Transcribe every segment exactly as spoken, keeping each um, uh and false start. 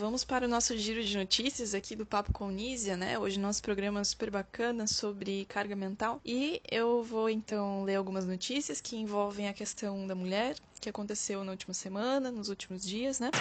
vamos para o nosso giro de notícias aqui do Papo com Nísia, né? Hoje nosso programa é super bacana sobre carga mental. E eu vou então ler algumas notícias que envolvem a questão da mulher, que aconteceu na última semana, nos últimos dias, né?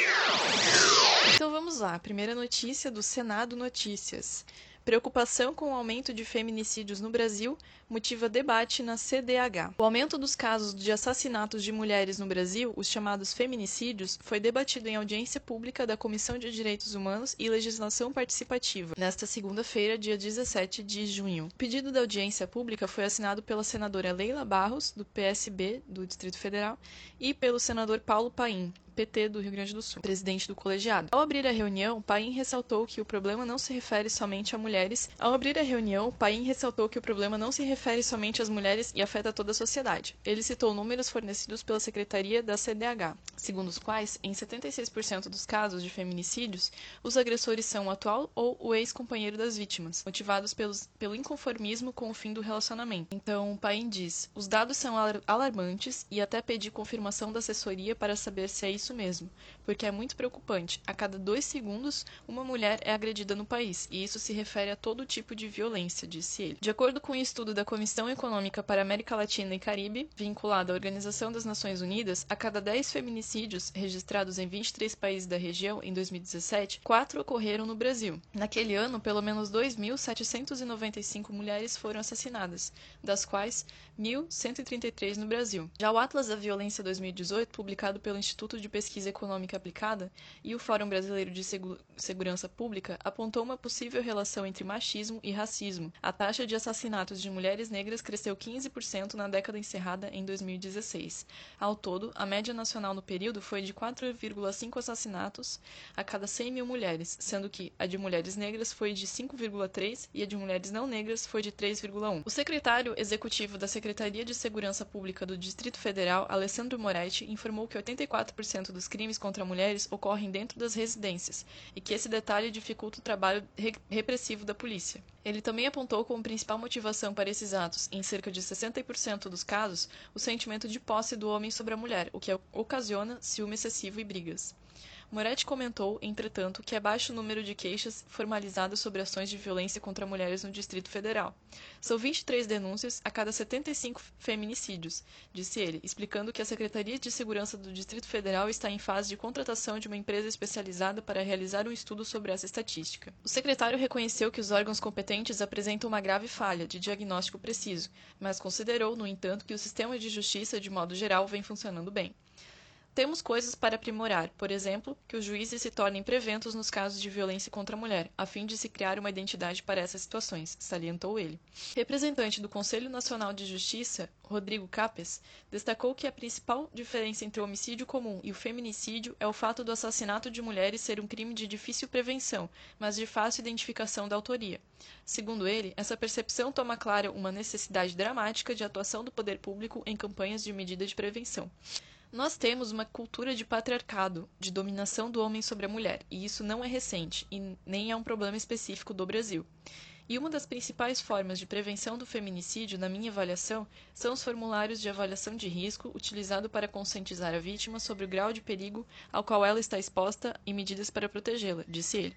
Então vamos lá, primeira notícia do Senado Notícias. Preocupação com o aumento de feminicídios no Brasil motiva debate na C D H. O aumento dos casos de assassinatos de mulheres no Brasil, os chamados feminicídios, foi debatido em audiência pública da Comissão de Direitos Humanos e Legislação Participativa, nesta segunda-feira, dia dezessete de junho. O pedido da audiência pública foi assinado pela senadora Leila Barros, do P S B do Distrito Federal, e pelo senador Paulo Paim, P T do Rio Grande do Sul, presidente do colegiado. Ao abrir a reunião, Paim ressaltou que o problema não se refere somente a mulheres. Ao abrir a reunião, Paim ressaltou que o problema não se refere somente às mulheres e afeta toda a sociedade. Ele citou números fornecidos pela Secretaria da C D H, segundo os quais, em setenta e seis por cento dos casos de feminicídios, os agressores são o atual ou o ex-companheiro das vítimas, motivados pelos, pelo inconformismo com o fim do relacionamento. Então, Paim diz: os dados são alarmantes e até pedi confirmação da assessoria para saber se é isso isso mesmo, porque é muito preocupante. A cada dois segundos, uma mulher é agredida no país, e isso se refere a todo tipo de violência, disse ele. De acordo com um estudo da Comissão Econômica para a América Latina e Caribe, vinculada à Organização das Nações Unidas, a cada dez feminicídios registrados em vinte e três países da região em dois mil e dezessete, quatro ocorreram no Brasil. Naquele ano, pelo menos dois mil setecentas e noventa e cinco mulheres foram assassinadas, das quais mil cento e trinta e três no Brasil. Já o Atlas da Violência dois mil e dezoito, publicado pelo Instituto de Pesquisa Econômica Aplicada e o Fórum Brasileiro de Segu- Segurança Pública, apontou uma possível relação entre machismo e racismo. A taxa de assassinatos de mulheres negras cresceu quinze por cento na década encerrada em dois mil e dezesseis. Ao todo, a média nacional no período foi de quatro vírgula cinco assassinatos a cada cem mil mulheres, sendo que a de mulheres negras foi de cinco vírgula três e a de mulheres não negras foi de três vírgula um. O secretário executivo da Secretaria de Segurança Pública do Distrito Federal, Alessandro Moretti, informou que oitenta e quatro por cento dos crimes contra mulheres ocorrem dentro das residências e que esse detalhe dificulta o trabalho re- repressivo da polícia. Ele também apontou como principal motivação para esses atos, em cerca de sessenta por cento dos casos, o sentimento de posse do homem sobre a mulher, o que ocasiona ciúme excessivo e brigas. Moretti comentou, entretanto, que é baixo o número de queixas formalizadas sobre ações de violência contra mulheres no Distrito Federal. São vinte e três denúncias a cada setenta e cinco feminicídios, disse ele, explicando que a Secretaria de Segurança do Distrito Federal está em fase de contratação de uma empresa especializada para realizar um estudo sobre essa estatística. O secretário reconheceu que os órgãos competentes apresentam uma grave falha de diagnóstico preciso, mas considerou, no entanto, que o sistema de justiça, de modo geral, vem funcionando bem. Temos coisas para aprimorar, por exemplo, que os juízes se tornem preventos nos casos de violência contra a mulher, a fim de se criar uma identidade para essas situações, salientou ele. Representante do Conselho Nacional de Justiça, Rodrigo Capes, destacou que a principal diferença entre o homicídio comum e o feminicídio é o fato do assassinato de mulheres ser um crime de difícil prevenção, mas de fácil identificação da autoria. Segundo ele, essa percepção toma clara uma necessidade dramática de atuação do poder público em campanhas de medida de prevenção. Nós temos uma cultura de patriarcado, de dominação do homem sobre a mulher, e isso não é recente, e nem é um problema específico do Brasil. E uma das principais formas de prevenção do feminicídio, na minha avaliação, são os formulários de avaliação de risco utilizados para conscientizar a vítima sobre o grau de perigo ao qual ela está exposta e medidas para protegê-la, disse ele.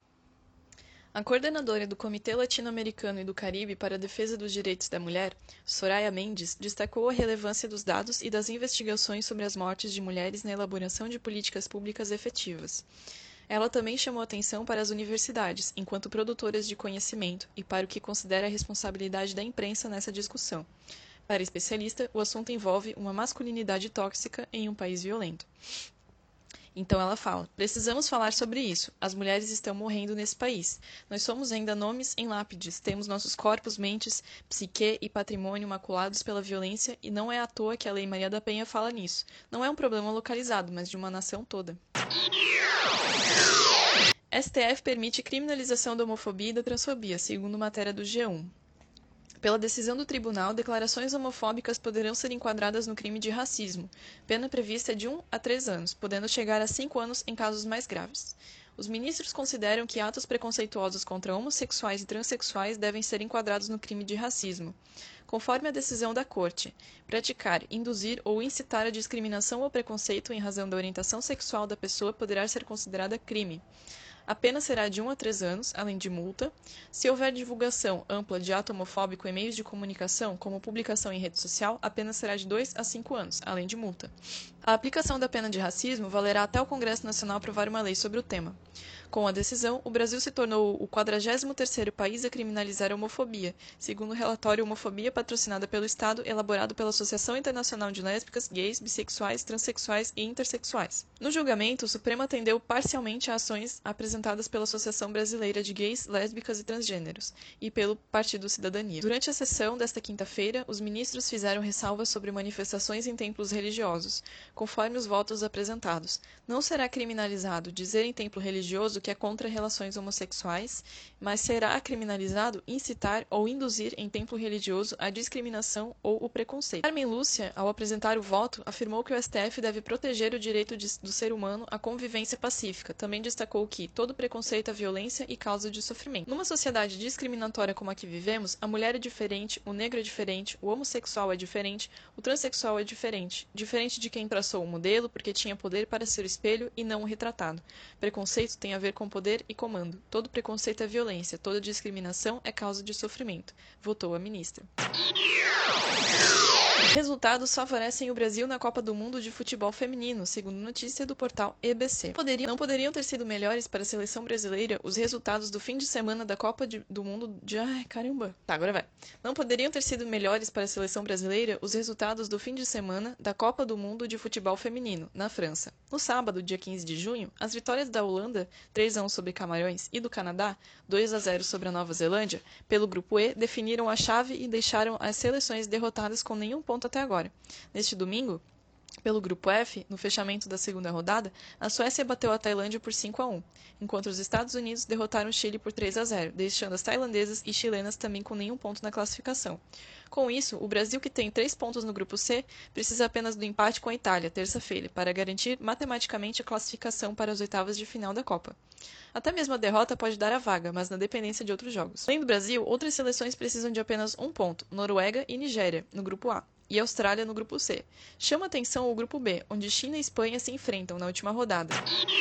A coordenadora do Comitê Latino-Americano e do Caribe para a Defesa dos Direitos da Mulher, Soraya Mendes, destacou a relevância dos dados e das investigações sobre as mortes de mulheres na elaboração de políticas públicas efetivas. Ela também chamou atenção para as universidades, enquanto produtoras de conhecimento, e para o que considera a responsabilidade da imprensa nessa discussão. Para a especialista, o assunto envolve uma masculinidade tóxica em um país violento. Então ela fala: precisamos falar sobre isso. As mulheres estão morrendo nesse país. Nós somos ainda nomes em lápides. Temos nossos corpos, mentes, psique e patrimônio maculados pela violência e não é à toa que a Lei Maria da Penha fala nisso. Não é um problema localizado, mas de uma nação toda. S T F permite criminalização da homofobia e da transfobia, segundo matéria do G um. Pela decisão do tribunal, declarações homofóbicas poderão ser enquadradas no crime de racismo. Pena prevista é de um a três anos, podendo chegar a cinco anos em casos mais graves. Os ministros consideram que atos preconceituosos contra homossexuais e transexuais devem ser enquadrados no crime de racismo. Conforme a decisão da Corte, praticar, induzir ou incitar a discriminação ou preconceito em razão da orientação sexual da pessoa poderá ser considerada crime. A pena será de um a três anos, além de multa. Se houver divulgação ampla de ato homofóbico em meios de comunicação, como publicação em rede social, a pena será de dois a cinco anos, além de multa. A aplicação da pena de racismo valerá até o Congresso Nacional aprovar uma lei sobre o tema. Com a decisão, o Brasil se tornou o quadragésimo terceiro país a criminalizar a homofobia, segundo o relatório Homofobia Patrocinada pelo Estado, elaborado pela Associação Internacional de Lésbicas, Gays, Bissexuais, Transsexuais e Intersexuais. No julgamento, o Supremo atendeu parcialmente a ações apresentadas pela Associação Brasileira de Gays, Lésbicas e Transgêneros e pelo Partido Cidadania. Durante a sessão desta quinta-feira, os ministros fizeram ressalvas sobre manifestações em templos religiosos, conforme os votos apresentados. Não será criminalizado dizer em templo religioso que é contra relações homossexuais, mas será criminalizado incitar ou induzir em templo religioso a discriminação ou o preconceito. Carmen Lúcia, ao apresentar o voto, afirmou que o S T F deve proteger o direito de, do ser humano à convivência pacífica. Também destacou que todo preconceito é violência e causa de sofrimento. Numa sociedade discriminatória como a que vivemos, a mulher é diferente, o negro é diferente, o homossexual é diferente, o transexual é diferente. Diferente de quem traçou o modelo porque tinha poder para ser o espelho e não o retratado. Preconceito tem a ver com poder e comando. Todo preconceito é violência, toda discriminação é causa de sofrimento, votou a ministra. Resultados favorecem o Brasil na Copa do Mundo de Futebol Feminino, segundo notícia do portal E B C. Poderiam, não poderiam ter sido melhores para a seleção brasileira os resultados do fim de semana da Copa de, do Mundo de... Ai, caramba. Tá, agora vai. Não poderiam ter sido melhores para a seleção brasileira os resultados do fim de semana da Copa do Mundo de Futebol Feminino, na França. No sábado, dia quinze de junho, as vitórias da Holanda, três a um sobre Camarões, e do Canadá, dois a zero sobre a Nova Zelândia, pelo Grupo E, definiram a chave e deixaram as seleções derrotadas com nenhum ponto até agora. Neste domingo, pelo Grupo F, no fechamento da segunda rodada, a Suécia bateu a Tailândia por cinco a um, enquanto os Estados Unidos derrotaram o Chile por três a zero, deixando as tailandesas e chilenas também com nenhum ponto na classificação. Com isso, o Brasil, que tem três pontos no Grupo C, precisa apenas do empate com a Itália, terça-feira, para garantir matematicamente a classificação para as oitavas de final da Copa. Até mesmo a derrota pode dar a vaga, mas na dependência de outros jogos. Além do Brasil, outras seleções precisam de apenas um ponto, Noruega e Nigéria, no Grupo A, e Austrália no Grupo C. Chama atenção o Grupo B, onde China e Espanha se enfrentam na última rodada.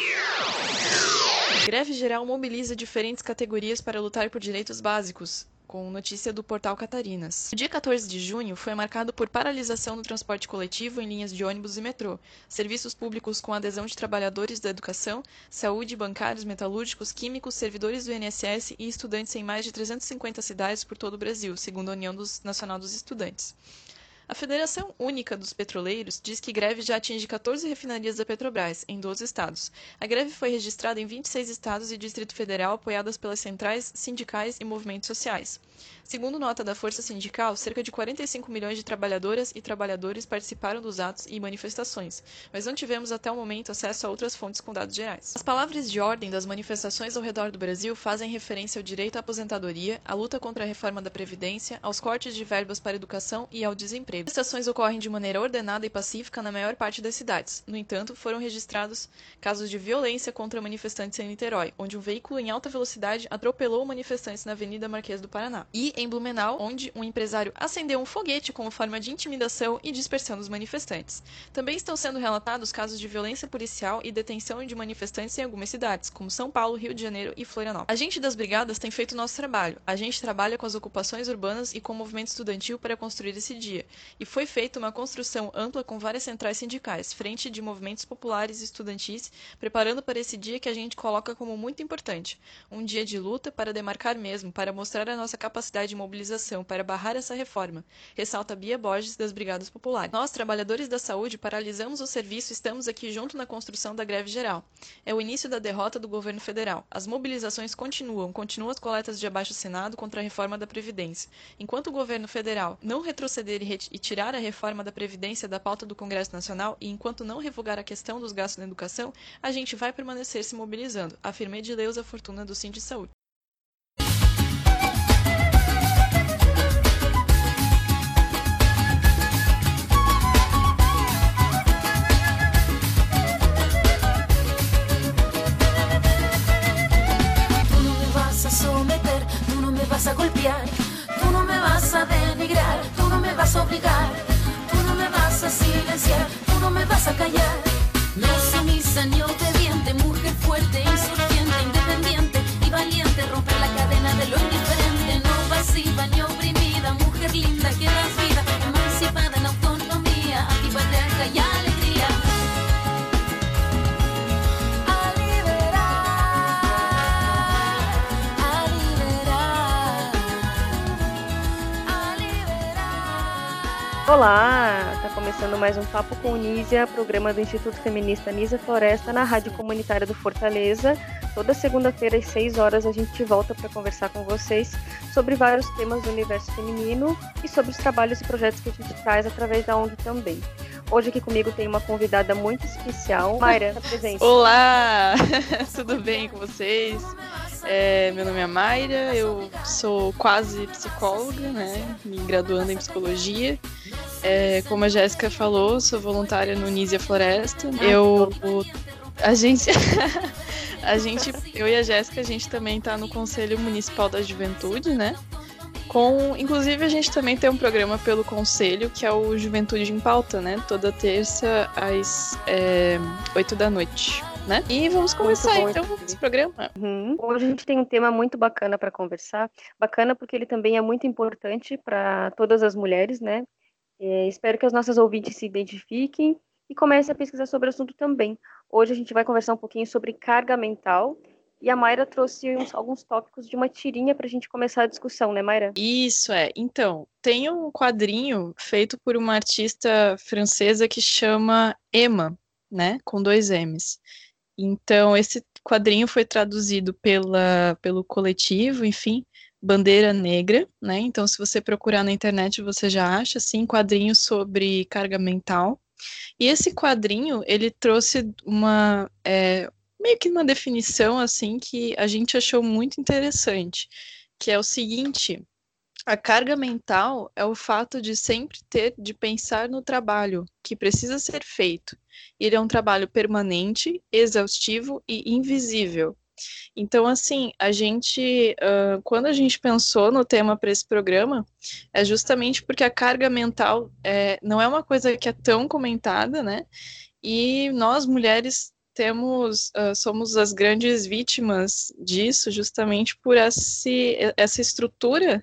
Greve geral mobiliza diferentes categorias para lutar por direitos básicos, com notícia do portal Catarinas. O dia quatorze de junho foi marcado por paralisação no transporte coletivo em linhas de ônibus e metrô, serviços públicos com adesão de trabalhadores da educação, saúde, bancários, metalúrgicos, químicos, servidores do I N S S e estudantes em mais de trezentas e cinquenta cidades por todo o Brasil, segundo a União dos, Nacional dos Estudantes. A Federação Única dos Petroleiros diz que greve já atinge quatorze refinarias da Petrobras, em doze estados. A greve foi registrada em vinte e seis estados e Distrito Federal, apoiadas pelas centrais, sindicais e movimentos sociais. Segundo nota da Força Sindical, cerca de quarenta e cinco milhões de trabalhadoras e trabalhadores participaram dos atos e manifestações, mas não tivemos até o momento acesso a outras fontes com dados gerais. As palavras de ordem das manifestações ao redor do Brasil fazem referência ao direito à aposentadoria, à luta contra a reforma da Previdência, aos cortes de verbas para a educação e ao desemprego. As manifestações ocorrem de maneira ordenada e pacífica na maior parte das cidades. No entanto, foram registrados casos de violência contra manifestantes em Niterói, onde um veículo em alta velocidade atropelou manifestantes na Avenida Marquês do Paraná. E em Blumenau, onde um empresário acendeu um foguete como forma de intimidação e dispersão dos manifestantes. Também estão sendo relatados casos de violência policial e detenção de manifestantes em algumas cidades, como São Paulo, Rio de Janeiro e Florianópolis. A gente das brigadas tem feito o nosso trabalho. A gente trabalha com as ocupações urbanas e com o movimento estudantil para construir esse dia. E foi feita uma construção ampla com várias centrais sindicais, frente de movimentos populares e estudantis, preparando para esse dia que a gente coloca como muito importante. Um dia de luta para demarcar mesmo, para mostrar a nossa capacidade de mobilização para barrar essa reforma, ressalta Bia Borges, das Brigadas Populares. Nós, trabalhadores da saúde, paralisamos o serviço e estamos aqui junto na construção da greve geral. É o início da derrota do governo federal. As mobilizações continuam, continuam as coletas de abaixo-assinado contra a reforma da Previdência. Enquanto o governo federal não retroceder e, e tirar a reforma da Previdência da pauta do Congresso Nacional e enquanto não revogar a questão dos gastos na educação, a gente vai permanecer se mobilizando, afirma Edileuza Fortuna, do Sindi Saúde. sumisa ni obediente, mujer fuerte, insurgente, independiente y valiente, romper la cadena de lo indiferente, no pasiva ni oprimida, mujer linda que das vida, emancipada en autonomía, antipatriarca y alegría. A liberar, a liberar, a liberar. Olá, tá começando mais um Papo com Nísia, programa do Instituto Feminista Nísia Floresta na Rádio Comunitária do Fortaleza. Toda segunda-feira às seis horas a gente volta para conversar com vocês sobre vários temas do universo feminino e sobre os trabalhos e projetos que a gente traz através da O N G também. Hoje aqui comigo tem uma convidada muito especial. Mayra, tá presente. Olá, tudo bem com vocês? É, meu nome é Mayra, eu sou quase psicóloga, né, me graduando em psicologia. É, como a Jéssica falou, sou voluntária no Nísia Floresta. Eu, a gente, a gente, eu e a Jéssica, a gente também está no Conselho Municipal da Juventude, né? Com, inclusive a gente também tem um programa pelo Conselho, que é o Juventude em Pauta, né? Toda terça às é, oito da noite, né? E vamos começar bom, então esse programa. Uhum. Hoje a gente tem um tema muito bacana para conversar. Bacana porque ele também é muito importante para todas as mulheres, né? É, espero que as nossas ouvintes se identifiquem e comecem a pesquisar sobre o assunto também. Hoje a gente vai conversar um pouquinho sobre carga mental. E a Mayra trouxe uns, alguns tópicos de uma tirinha para a gente começar a discussão, né, Mayra? Isso, é. Então, tem um quadrinho feito por uma artista francesa que chama Emma, né, com dois M's. Então, esse quadrinho foi traduzido pela, pelo coletivo, enfim, Bandeira Negra, né? Então, se você procurar na internet, você já acha, assim, quadrinhos sobre carga mental. E esse quadrinho, ele trouxe uma... É, meio que uma definição, assim, que a gente achou muito interessante, que é o seguinte: a carga mental é o fato de sempre ter, de pensar no trabalho que precisa ser feito. Ele é um trabalho permanente, exaustivo e invisível. Então, assim, a gente, uh, quando a gente pensou no tema para esse programa, é justamente porque a carga mental é, não é uma coisa que é tão comentada, né? E nós, mulheres, temos, uh, somos as grandes vítimas disso, justamente por esse, essa estrutura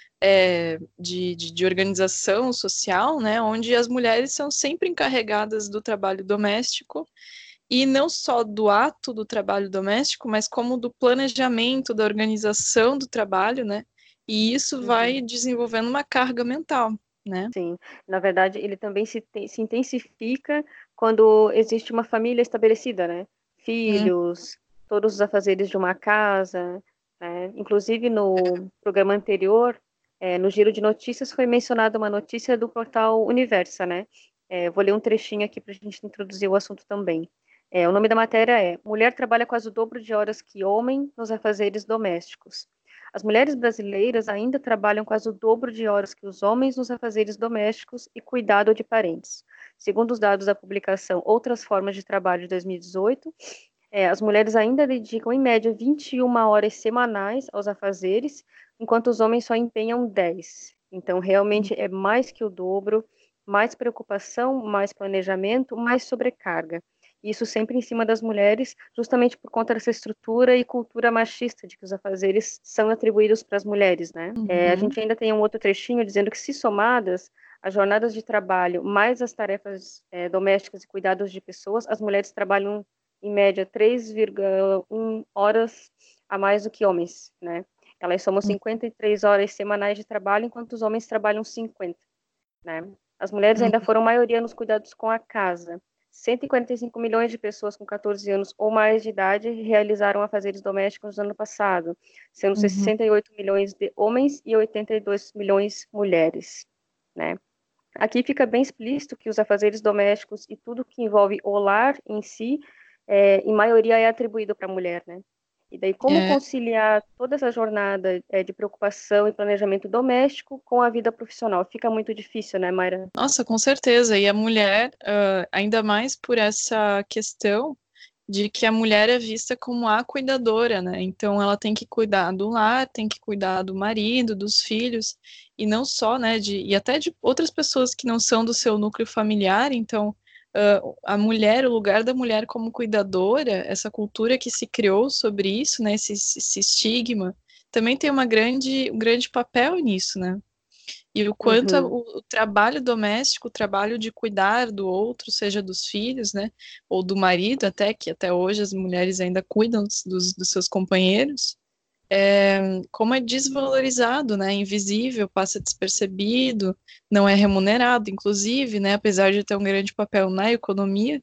é, de, de, de organização social, né, onde as mulheres são sempre encarregadas do trabalho doméstico, e não só do ato do trabalho doméstico, mas como do planejamento, da organização do trabalho, né, e isso Uhum. vai desenvolvendo uma carga mental, né? Sim, na verdade ele também se, te, se intensifica quando existe uma família estabelecida, né? Filhos, hum. todos os afazeres de uma casa, né? Inclusive no programa anterior, é, no Giro de Notícias, foi mencionada uma notícia do portal Universa, né? É, vou ler um trechinho aqui para a gente introduzir o assunto também. É, o nome da matéria é: Mulher trabalha quase o dobro de horas que homem nos afazeres domésticos. As mulheres brasileiras ainda trabalham quase o dobro de horas que os homens nos afazeres domésticos e cuidado de parentes. Segundo os dados da publicação Outras Formas de Trabalho de dois mil e dezoito, é, as mulheres ainda dedicam, em média, vinte e uma horas semanais aos afazeres, enquanto os homens só empenham dez. Então, realmente é mais que o dobro, mais preocupação, mais planejamento, mais sobrecarga. Isso sempre em cima das mulheres, justamente por conta dessa estrutura e cultura machista de que os afazeres são atribuídos para as mulheres, né? Uhum. É, a gente ainda tem um outro trechinho dizendo que, se somadas as jornadas de trabalho, mais as tarefas é, domésticas e cuidados de pessoas, as mulheres trabalham, em média, três vírgula um horas a mais do que homens, né? Elas somam cinquenta e três horas semanais de trabalho, enquanto os homens trabalham cinquenta, né? As mulheres ainda foram maioria nos cuidados com a casa. cento e quarenta e cinco milhões de pessoas com catorze anos ou mais de idade realizaram afazeres domésticos no ano passado, sendo uhum. sessenta e oito milhões de homens e oitenta e dois milhões mulheres, né? Aqui fica bem explícito que os afazeres domésticos e tudo que envolve o lar em si, é, em maioria é atribuído para a mulher, né? E daí, como é. conciliar toda essa jornada é, de preocupação e planejamento doméstico com a vida profissional? Fica muito difícil, né, Mayra? Nossa, com certeza. E a mulher, uh, ainda mais por essa questão de que a mulher é vista como a cuidadora, né? Então, ela tem que cuidar do lar, tem que cuidar do marido, dos filhos, e não só, né, de, e até de outras pessoas que não são do seu núcleo familiar. Então, uh, a mulher, o lugar da mulher como cuidadora, essa cultura que se criou sobre isso, né, esse, esse estigma, também tem uma grande, um grande papel nisso, né? E o quanto a- Uhum, o, o trabalho doméstico, o trabalho de cuidar do outro, seja dos filhos, né, ou do marido até, que até hoje as mulheres ainda cuidam dos, dos seus companheiros, como é desvalorizado, né, invisível, passa despercebido, não é remunerado, inclusive, né, apesar de ter um grande papel na economia.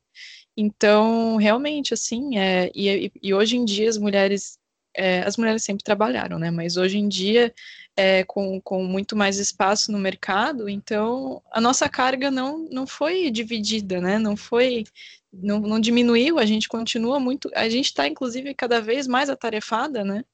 Então, realmente, assim, é, e, e hoje em dia as mulheres, é, as mulheres sempre trabalharam, né, mas hoje em dia, é, com, com muito mais espaço no mercado, então a nossa carga não, não foi dividida, né, não foi, não, não diminuiu, a gente continua muito, a gente está, inclusive, cada vez mais atarefada, né.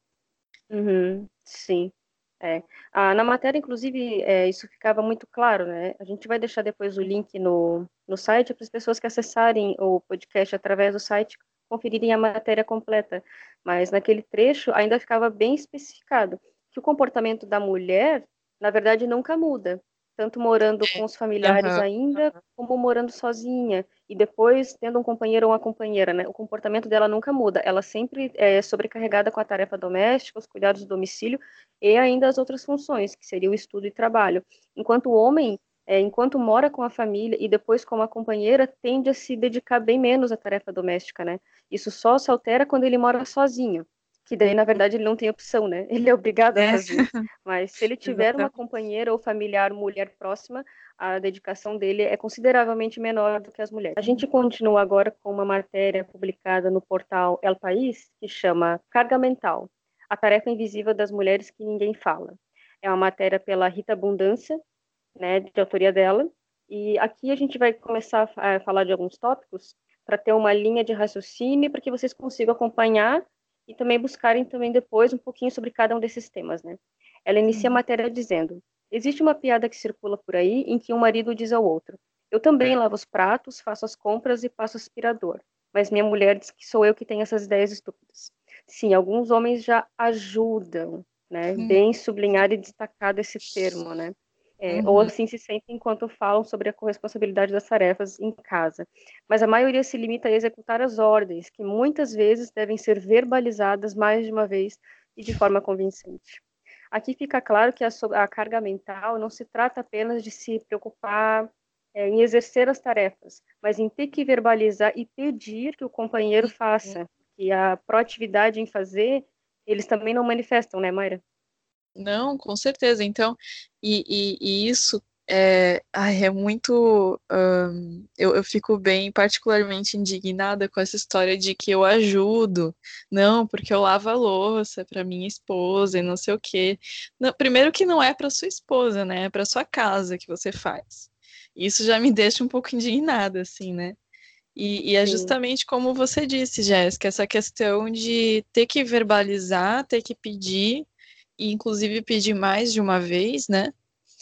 uhum, sim. É. Ah, na matéria, inclusive, é, isso ficava muito claro, né? A gente vai deixar depois o link no, no site para as pessoas que acessarem o podcast através do site conferirem a matéria completa. Mas naquele trecho ainda ficava bem especificado que o comportamento da mulher, na verdade, nunca muda, tanto morando com os familiares Aham. ainda, como morando sozinha. E depois tendo um companheiro ou uma companheira, né? O comportamento dela nunca muda. Ela sempre é sobrecarregada com a tarefa doméstica, os cuidados do domicílio e ainda as outras funções, que seria o estudo e trabalho. Enquanto o homem, é, enquanto mora com a família e depois com a companheira, tende a se dedicar bem menos à tarefa doméstica, né? Isso só se altera quando ele mora sozinho, que daí, na verdade, ele não tem opção, né? Ele é obrigado a É, fazer. Mas se ele tiver uma exatamente. companheira ou familiar, mulher próxima, a dedicação dele é consideravelmente menor do que as mulheres. A gente continua agora com uma matéria publicada no portal El País, que chama Carga Mental, a tarefa invisível das mulheres que ninguém fala. É uma matéria pela Rita Abundância, né, de autoria dela. E aqui a gente vai começar a falar de alguns tópicos para ter uma linha de raciocínio para que vocês consigam acompanhar e também buscarem também depois um pouquinho sobre cada um desses temas, né? Ela inicia a Uhum. matéria dizendo: existe uma piada que circula por aí em que um marido diz ao outro: eu também lavo os pratos, faço as compras e passo aspirador, mas minha mulher diz que sou eu que tenho essas ideias estúpidas. Sim, alguns homens já ajudam, né? Bem sublinhado e destacado esse termo, né? É, ou Uhum. assim se sentem enquanto falam sobre a corresponsabilidade das tarefas em casa. Mas a maioria se limita a executar as ordens, que muitas vezes devem ser verbalizadas mais de uma vez e de forma convincente. Aqui fica claro que a, so a carga mental não se trata apenas de se preocupar é, em exercer as tarefas, mas em ter que verbalizar e pedir que o companheiro faça. E a proatividade em fazer, eles também não manifestam, né, Mayra? Não, com certeza. Então, e, e- e isso é, ai, é muito. Ahn, eu, eu fico bem particularmente indignada com essa história de que eu ajudo. Não, porque eu lavo a louça para minha esposa e não sei o quê. Não, primeiro que não é para sua esposa, né? É para sua casa que você faz. Isso já me deixa um pouco indignada, assim, né? E, e é Sim. justamente como você disse, Jéssica, essa questão de ter que verbalizar, ter que pedir, e inclusive pedir mais de uma vez, né?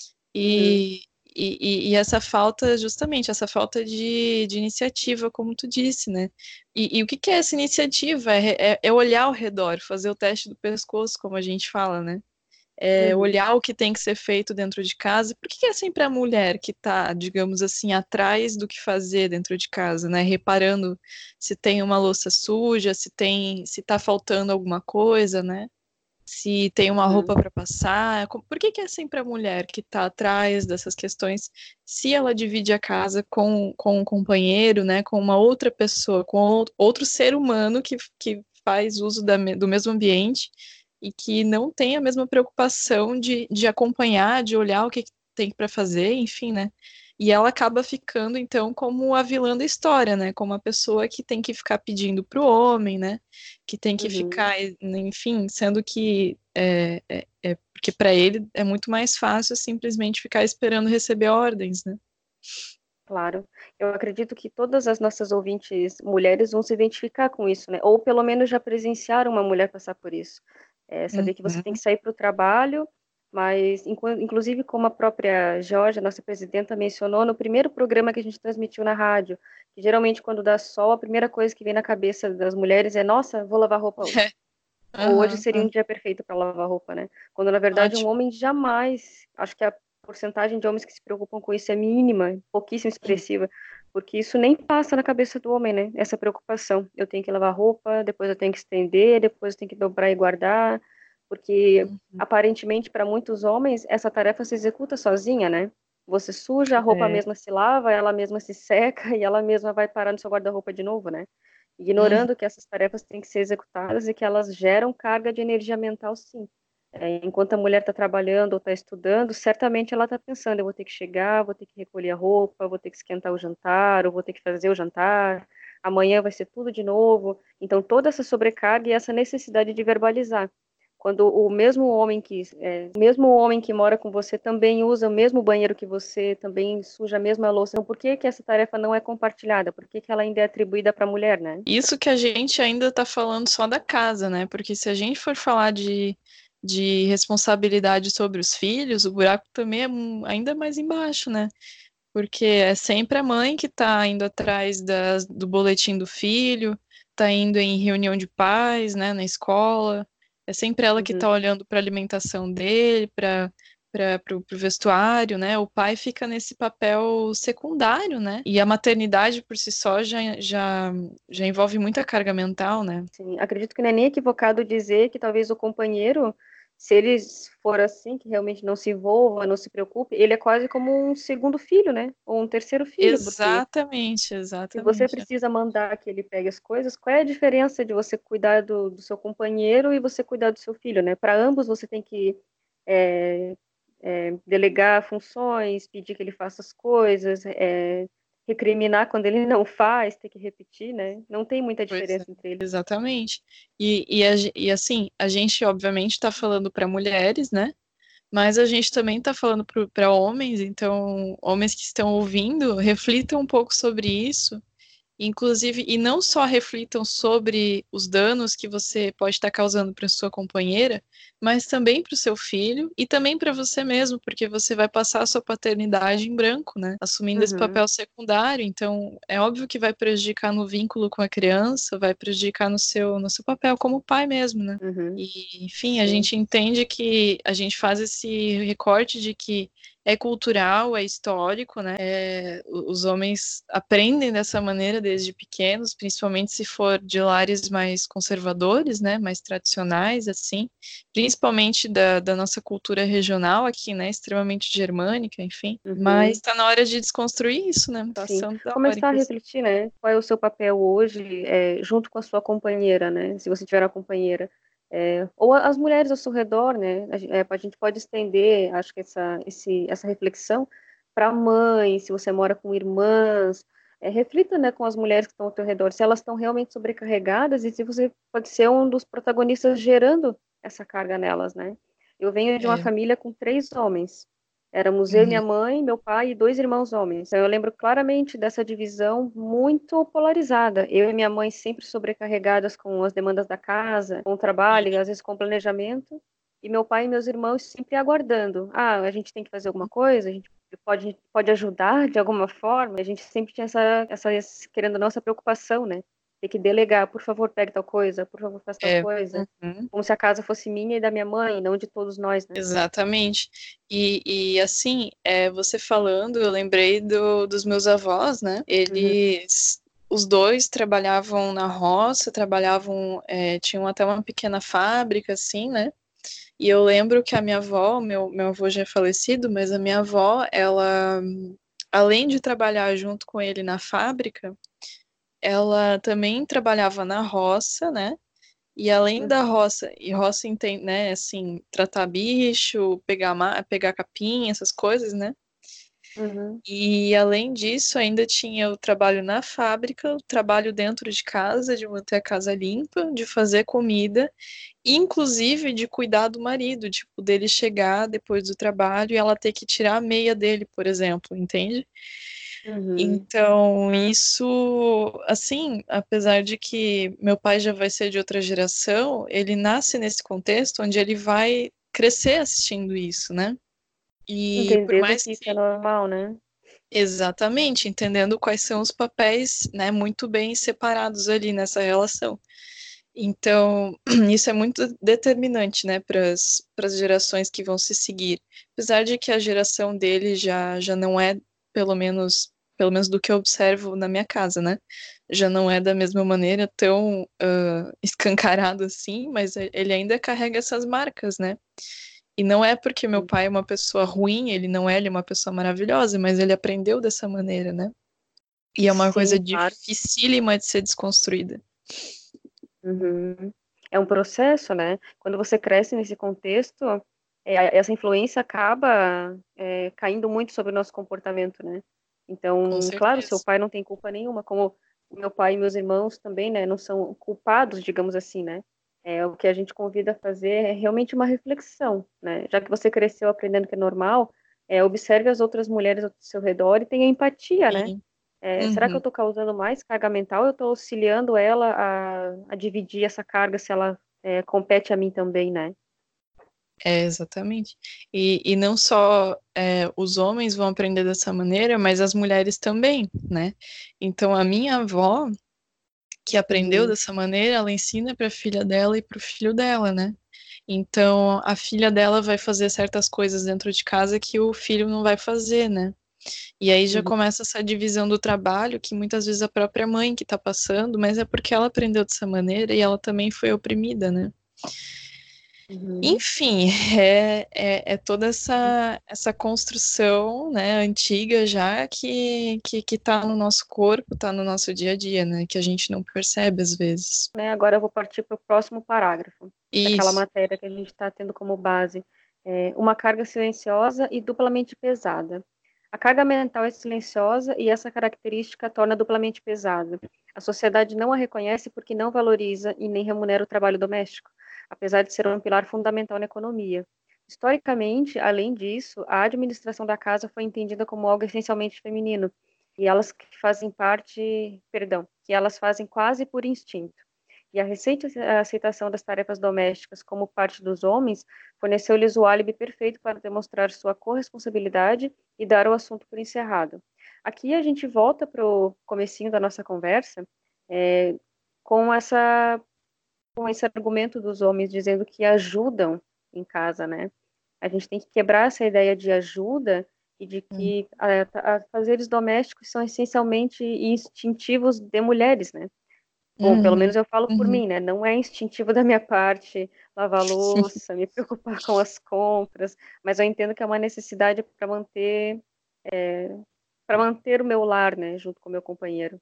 Uhum. E, e, e essa falta, justamente, essa falta de, de iniciativa, como tu disse, né? E, e o que que é essa iniciativa? É, é, é olhar ao redor, fazer o teste do pescoço, como a gente fala, né? É Uhum. olhar o que tem que ser feito dentro de casa. Por que que é sempre a mulher que está, digamos assim, atrás do que fazer dentro de casa, né? Reparando se tem uma louça suja, se tem, se está faltando alguma coisa, né? Se tem uma roupa Uhum. para passar. Co- Por que que é sempre a mulher que está atrás dessas questões, se ela divide a casa com, com um companheiro, né? Com uma outra pessoa, com ou- outro ser humano que, que faz uso da me- do mesmo ambiente e que não tem a mesma preocupação de, de acompanhar, de olhar o que que tem para fazer, enfim, né? E ela acaba ficando, então, como a vilã da história, né? Como a pessoa que tem que ficar pedindo pro homem, né? Que tem que Uhum. ficar, enfim, sendo que é, é, é porque para ele é muito mais fácil simplesmente ficar esperando receber ordens, né? Claro. Eu acredito que todas as nossas ouvintes mulheres vão se identificar com isso, né? Ou pelo menos já presenciaram uma mulher passar por isso. É, saber que você tem Uhum. que sair para o trabalho, mas inclu- inclusive como a própria Georgia, nossa presidenta, mencionou no primeiro programa que a gente transmitiu na rádio, que geralmente quando dá sol, a primeira coisa que vem na cabeça das mulheres é, nossa, vou lavar roupa hoje. Ou hoje Aham, seria um aham. dia perfeito para lavar roupa, né? Quando na verdade um Ótimo. homem jamais, acho que a porcentagem de homens que se preocupam com isso é mínima, pouquíssimo expressiva. porque isso nem passa na cabeça do homem, né? Essa preocupação. Eu tenho que lavar roupa, depois eu tenho que estender, depois eu tenho que dobrar e guardar, porque Uhum. aparentemente para muitos homens essa tarefa se executa sozinha, né? Você suja, a roupa É. mesma se lava, ela mesma se seca e ela mesma vai parar no seu guarda-roupa de novo, né? Uhum. Ignorando que essas tarefas têm que ser executadas e que elas geram carga de energia mental, sim. É, enquanto a mulher está trabalhando ou está estudando, certamente ela está pensando: eu vou ter que chegar, vou ter que recolher a roupa, vou ter que esquentar o jantar, ou vou ter que fazer o jantar, amanhã vai ser tudo de novo. Então, toda essa sobrecarga e essa necessidade de verbalizar. Quando o mesmo homem que é, o mesmo homem que mora com você também usa o mesmo banheiro que você, também suja a mesma louça, então por que que essa tarefa não é compartilhada? Por que que ela ainda é atribuída para a mulher, né? Isso que a gente ainda está falando só da casa, né? Porque se a gente for falar de, de responsabilidade sobre os filhos, o buraco também é mu- ainda mais embaixo, né? Porque é sempre a mãe que está indo atrás das, do boletim do filho, está indo em reunião de pais, né, na escola. É sempre ela que Uhum. está olhando para a alimentação dele, para para o vestuário, né? O pai fica nesse papel secundário, né? E a maternidade por si só já, já, já envolve muita carga mental, né? Sim, acredito que não é nem equivocado dizer que talvez o companheiro, se ele for assim, que realmente não se envolva, não se preocupe, ele é quase como um segundo filho, né? Ou um terceiro filho, porque Exatamente, se você exatamente. precisa mandar que ele pegue as coisas, qual é a diferença de você cuidar do, do seu companheiro e você cuidar do seu filho, né? Para ambos você tem que é, é, delegar funções, pedir que ele faça as coisas, é, recriminar quando ele não faz, ter que repetir, né? Não tem muita Pois é, diferença entre eles. exatamente. E, e, a ge- e assim, a gente obviamente está falando para mulheres, né? Mas a gente também está falando para homens, então, homens que estão ouvindo, reflitam um pouco sobre isso. Inclusive, e não só reflitam sobre os danos que você pode estar causando para sua companheira, mas também para o seu filho e também para você mesmo, porque você vai passar a sua paternidade em branco, né? Assumindo esse Uhum. papel secundário. Então, é óbvio que vai prejudicar no vínculo com a criança, vai prejudicar no seu, no seu papel como pai mesmo, né? Uhum, E, enfim, a sim. gente entende que a gente faz esse recorte de que é cultural, é histórico, né? É, os homens aprendem dessa maneira desde pequenos, principalmente se for de lares mais conservadores, né? Mais tradicionais, assim, principalmente da, da nossa cultura regional aqui, né? Extremamente germânica, enfim. Mas Uhum, está na hora de desconstruir isso, né? sim. Passando da hora, Começar a inclusive. refletir, né? Qual é o seu papel hoje, é, junto com a sua companheira, né? Se você tiver uma companheira. É, ou a- as mulheres ao seu redor, né? A, gen- é, a gente pode estender, acho que essa, esse, essa reflexão para mãe, se você mora com irmãs. É, reflita, né, com as mulheres que estão ao seu redor, se elas estão realmente sobrecarregadas e se você pode ser um dos protagonistas gerando essa carga nelas, né? Eu venho de uma É. família com três homens. Éramos eu, Uhum. minha mãe, meu pai e dois irmãos homens. Então, eu lembro claramente dessa divisão muito polarizada. Eu e minha mãe sempre sobrecarregadas com as demandas da casa, com o trabalho, às vezes com o planejamento. E meu pai e meus irmãos sempre aguardando. Ah, a gente tem que fazer alguma coisa, a gente pode, pode ajudar de alguma forma. A gente sempre tinha essa, essa, querendo ou não, essa preocupação, né? Ter que delegar, por favor, pegue tal coisa, por favor, faça tal É. coisa. Uhum. Como se a casa fosse minha e da minha mãe, não de todos nós, né? Exatamente. E, e assim, é, você falando, eu lembrei do, dos meus avós, né? Uhum, Eles, os dois trabalhavam na roça, trabalhavam, é, tinham até uma pequena fábrica, assim, né? E eu lembro que a minha avó, meu, meu avô já é falecido, mas a minha avó, ela, além de trabalhar junto com ele na fábrica, ela também trabalhava na roça, né? E além da uhum, roça, e roça tem, né, assim, tratar bicho, pegar, ma- pegar capim, essas coisas, né? uhum. E além disso, ainda tinha o trabalho na fábrica, o trabalho dentro de casa, de manter a casa limpa, de fazer comida, e inclusive de cuidar do marido, tipo, dele chegar depois do trabalho e ela ter que tirar a meia dele, por exemplo, entende? Uhum. Então, isso, assim, apesar de que meu pai já vai ser de outra geração, ele nasce nesse contexto onde ele vai crescer assistindo isso, né? E por Entendendo mais que isso é que, normal, né? exatamente, entendendo quais são os papéis, né, muito bem separados ali nessa relação. Então, isso é muito determinante, né, para as gerações que vão se seguir. Apesar de que a geração dele já, já não é, pelo menos pelo menos do que eu observo na minha casa, né? Já não é da mesma maneira tão uh, escancarado assim, mas ele ainda carrega essas marcas, né? E não é porque meu pai é uma pessoa ruim, ele não é, ele é uma pessoa maravilhosa, mas ele aprendeu dessa maneira, né? E é uma coisa Sim, claro. dificílima de ser desconstruída. Uhum. É um processo, né? Quando você cresce nesse contexto, é, essa influência acaba é, caindo muito sobre o nosso comportamento, né? Com Então, claro, seu certeza. pai não tem culpa nenhuma, como meu pai e meus irmãos também, né? Não são culpados, digamos assim, né? É, o que a gente convida a fazer é realmente uma reflexão, né? Já que você cresceu aprendendo que é normal, é, observe as outras mulheres ao seu redor e tenha empatia, né? Sim. É, será que eu Uhum. estou causando mais carga mental ou eu estou auxiliando ela a, a dividir essa carga se ela é, compete a mim também, né? É, exatamente. E, e não só é, os homens vão aprender dessa maneira, mas as mulheres também, né? Então, a minha avó, que aprendeu Uhum, dessa maneira, ela ensina para a filha dela e para o filho dela, né? Então, a filha dela vai fazer certas coisas dentro de casa que o filho não vai fazer, né? E aí já uhum, começa essa divisão do trabalho, que muitas vezes a própria mãe que tá passando, mas é porque ela aprendeu dessa maneira e ela também foi oprimida, né? uhum. Enfim, é, é, é toda essa, essa construção, né, antiga já que, que, que tá no nosso corpo, tá no nosso dia a dia, né? Que a gente não percebe às vezes. Né, agora eu vou partir para o próximo parágrafo, daquela Isso. matéria que a gente está tendo como base. É, uma carga silenciosa e duplamente pesada. A carga mental é silenciosa e essa característica torna duplamente pesada. A sociedade não a reconhece porque não valoriza e nem remunera o trabalho doméstico, apesar de ser um pilar fundamental na economia. Historicamente, além disso, a administração da casa foi entendida como algo essencialmente feminino, e elas que fazem parte, perdão, que elas fazem quase por instinto. E a recente aceitação das tarefas domésticas como parte dos homens forneceu-lhes o álibi perfeito para demonstrar sua corresponsabilidade e dar o assunto por encerrado. Aqui a gente volta para o comecinho da nossa conversa, é, com essa com esse argumento dos homens dizendo que ajudam em casa, né? A gente tem que quebrar essa ideia de ajuda e de Hum. que a, a fazeres domésticos são essencialmente instintivos de mulheres, né? Bom, pelo Uhum, menos eu falo por uhum. mim, né? Não é instintivo da minha parte lavar louça, me preocupar com as compras, mas eu entendo que é uma necessidade para manter é, para manter o meu lar, né, junto com o meu companheiro.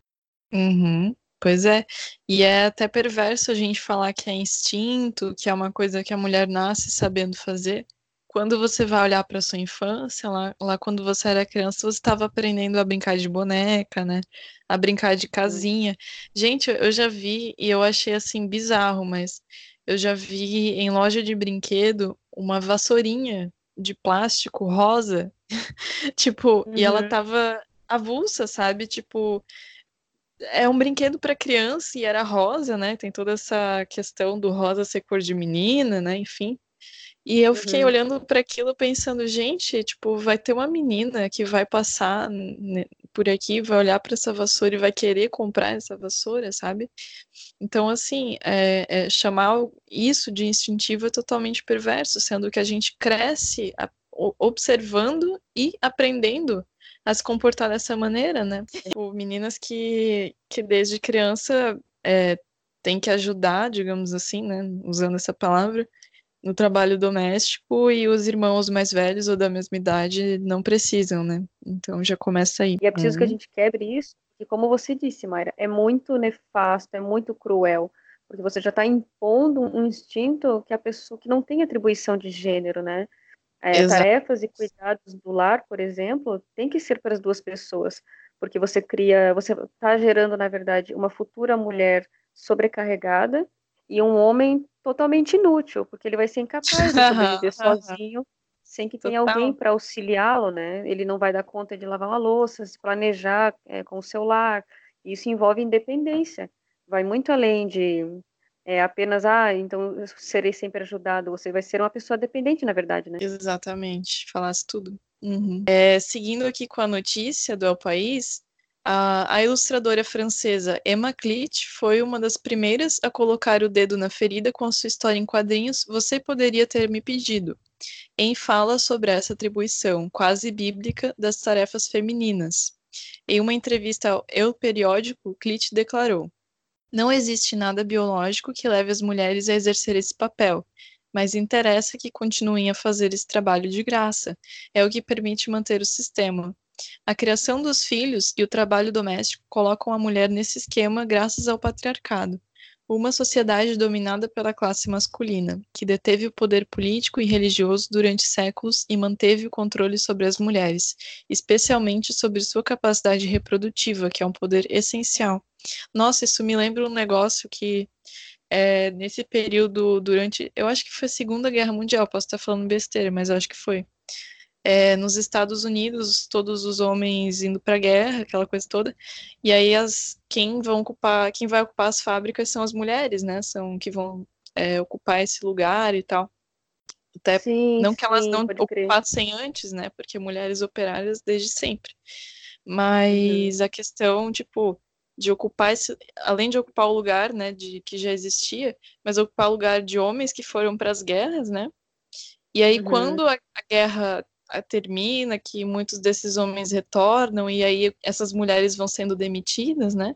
Uhum. Pois é, e é até perverso a gente falar que é instinto, que é uma coisa que a mulher nasce sabendo fazer. Quando você vai olhar para sua infância, lá, lá quando você era criança, você estava aprendendo a brincar de boneca, né? A brincar de Hum. casinha. Gente, eu já vi e eu achei assim bizarro, mas eu já vi em loja de brinquedo uma vassourinha de plástico rosa, tipo, e ela Uhum, tava avulsa, sabe? Tipo, é um brinquedo para criança e era rosa, né? Tem toda essa questão do rosa ser cor de menina, né? Enfim. E eu fiquei uhum, olhando para aquilo pensando, gente, tipo, vai ter uma menina que vai passar né, por aqui, vai olhar para essa vassoura e vai querer comprar essa vassoura, sabe? Então, assim, é, é, chamar isso de instintivo é totalmente perverso, sendo que a gente cresce a- o- observando e aprendendo a se comportar dessa maneira, né? Tipo, meninas que, que desde criança é, têm que ajudar, digamos assim, né? Usando essa palavra, no trabalho doméstico e os irmãos mais velhos ou da mesma idade não precisam, né? Então já começa aí. e é preciso que a Hum, gente quebre isso, e como você disse, Mayra, é muito nefasto, é muito cruel, porque você já está impondo um instinto que a pessoa que não tem atribuição de gênero, né? É, exato. tarefas e cuidados do lar, por exemplo, tem que ser para as duas pessoas, porque você cria, você está gerando, na verdade, uma futura mulher sobrecarregada e um homem totalmente inútil, porque ele vai ser incapaz de sobreviver sozinho, sem que tenha alguém Total. para auxiliá-lo, né? Ele não vai dar conta de lavar uma louça, se planejar, é, com o seu lar. Isso envolve independência, vai muito além de é, apenas, ah, então eu serei sempre ajudado. Você vai ser uma pessoa dependente, na verdade, né? Exatamente, falasse tudo. Uhum. É, seguindo aqui com a notícia do El País, a, a ilustradora francesa Emma Clit foi uma das primeiras a colocar o dedo na ferida com a sua história em quadrinhos Você Poderia Ter Me Pedido, em fala sobre essa atribuição quase bíblica das tarefas femininas. Em uma entrevista ao Eu Periódico, Clit declarou: não existe nada biológico que leve as mulheres a exercer esse papel, mas interessa que continuem a fazer esse trabalho de graça. É o que permite manter o sistema. A criação dos filhos e o trabalho doméstico colocam a mulher nesse esquema graças ao patriarcado, uma sociedade dominada pela classe masculina, que deteve o poder político e religioso durante séculos e manteve o controle sobre as mulheres, especialmente sobre sua capacidade reprodutiva, que é um poder essencial. Nossa, isso me lembra um negócio que é, nesse período, durante, eu acho que foi a Segunda Guerra Mundial, posso estar falando besteira, mas eu acho que foi. É, nos Estados Unidos, todos os homens indo para a guerra, aquela coisa toda, e aí as, quem vão ocupar, quem vai ocupar as fábricas são as mulheres, né? São que vão é, ocupar esse lugar e tal. Até Sim, não que elas sim, não pode crer. ocupassem antes, né? Porque mulheres operárias desde sempre. Uhum, Mas a questão, tipo, de ocupar esse, além de ocupar o lugar, né, de que já existia, mas ocupar o lugar de homens que foram para as guerras, né? E aí uhum, quando a, a guerra a, termina, que muitos desses homens retornam e aí essas mulheres vão sendo demitidas, né?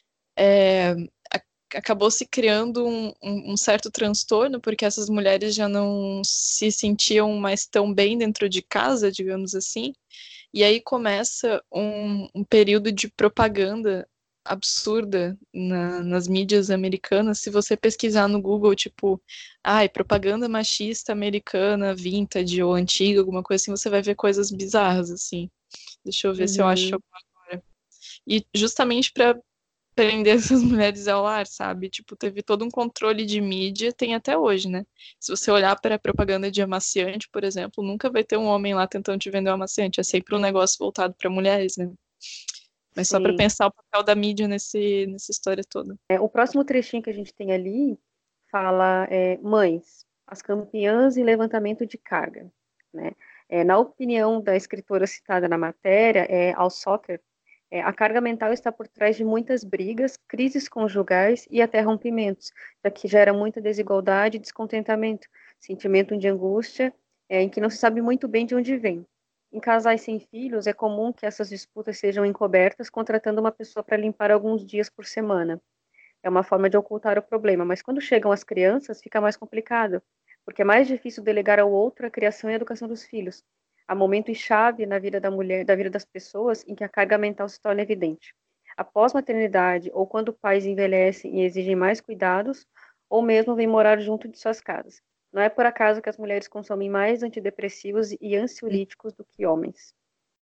É, a, acabou se criando um, um, um certo transtorno porque essas mulheres já não se sentiam mais tão bem dentro de casa, digamos assim. E aí começa um, um período de propaganda absurda na- nas mídias americanas. Se você pesquisar no Google, tipo, ai, propaganda machista americana, vintage ou antiga, alguma coisa assim, você vai ver coisas bizarras, assim. Deixa eu ver se eu acho uhum. agora. E justamente para prender essas mulheres ao lar, sabe? Tipo, teve todo um controle de mídia, tem até hoje, né? Se você olhar para a propaganda de amaciante, por exemplo, nunca vai ter um homem lá tentando te vender um amaciante, é sempre um negócio voltado para mulheres, né? Mas só para Sim. pensar o papel da mídia nesse, nessa história toda. É, o próximo trechinho que a gente tem ali fala é, mães, as campeãs em levantamento de carga, né? É, na opinião da escritora citada na matéria, é, Al Soccer, é, a carga mental está por trás de muitas brigas, crises conjugais e até rompimentos, já que gera muita desigualdade e descontentamento, sentimento de angústia, é, em que não se sabe muito bem de onde vem. Em casais sem filhos, é comum que essas disputas sejam encobertas, contratando uma pessoa para limpar alguns dias por semana. É uma forma de ocultar o problema, mas quando chegam as crianças, fica mais complicado, porque é mais difícil delegar ao outro a criação e a educação dos filhos. Há momentos chave na vida da mulher, da vida das pessoas, em que a carga mental se torna evidente. Após maternidade, ou quando pais envelhecem e exigem mais cuidados, ou mesmo vêm morar junto de suas casas. Não é por acaso que as mulheres consomem mais antidepressivos e ansiolíticos do que homens.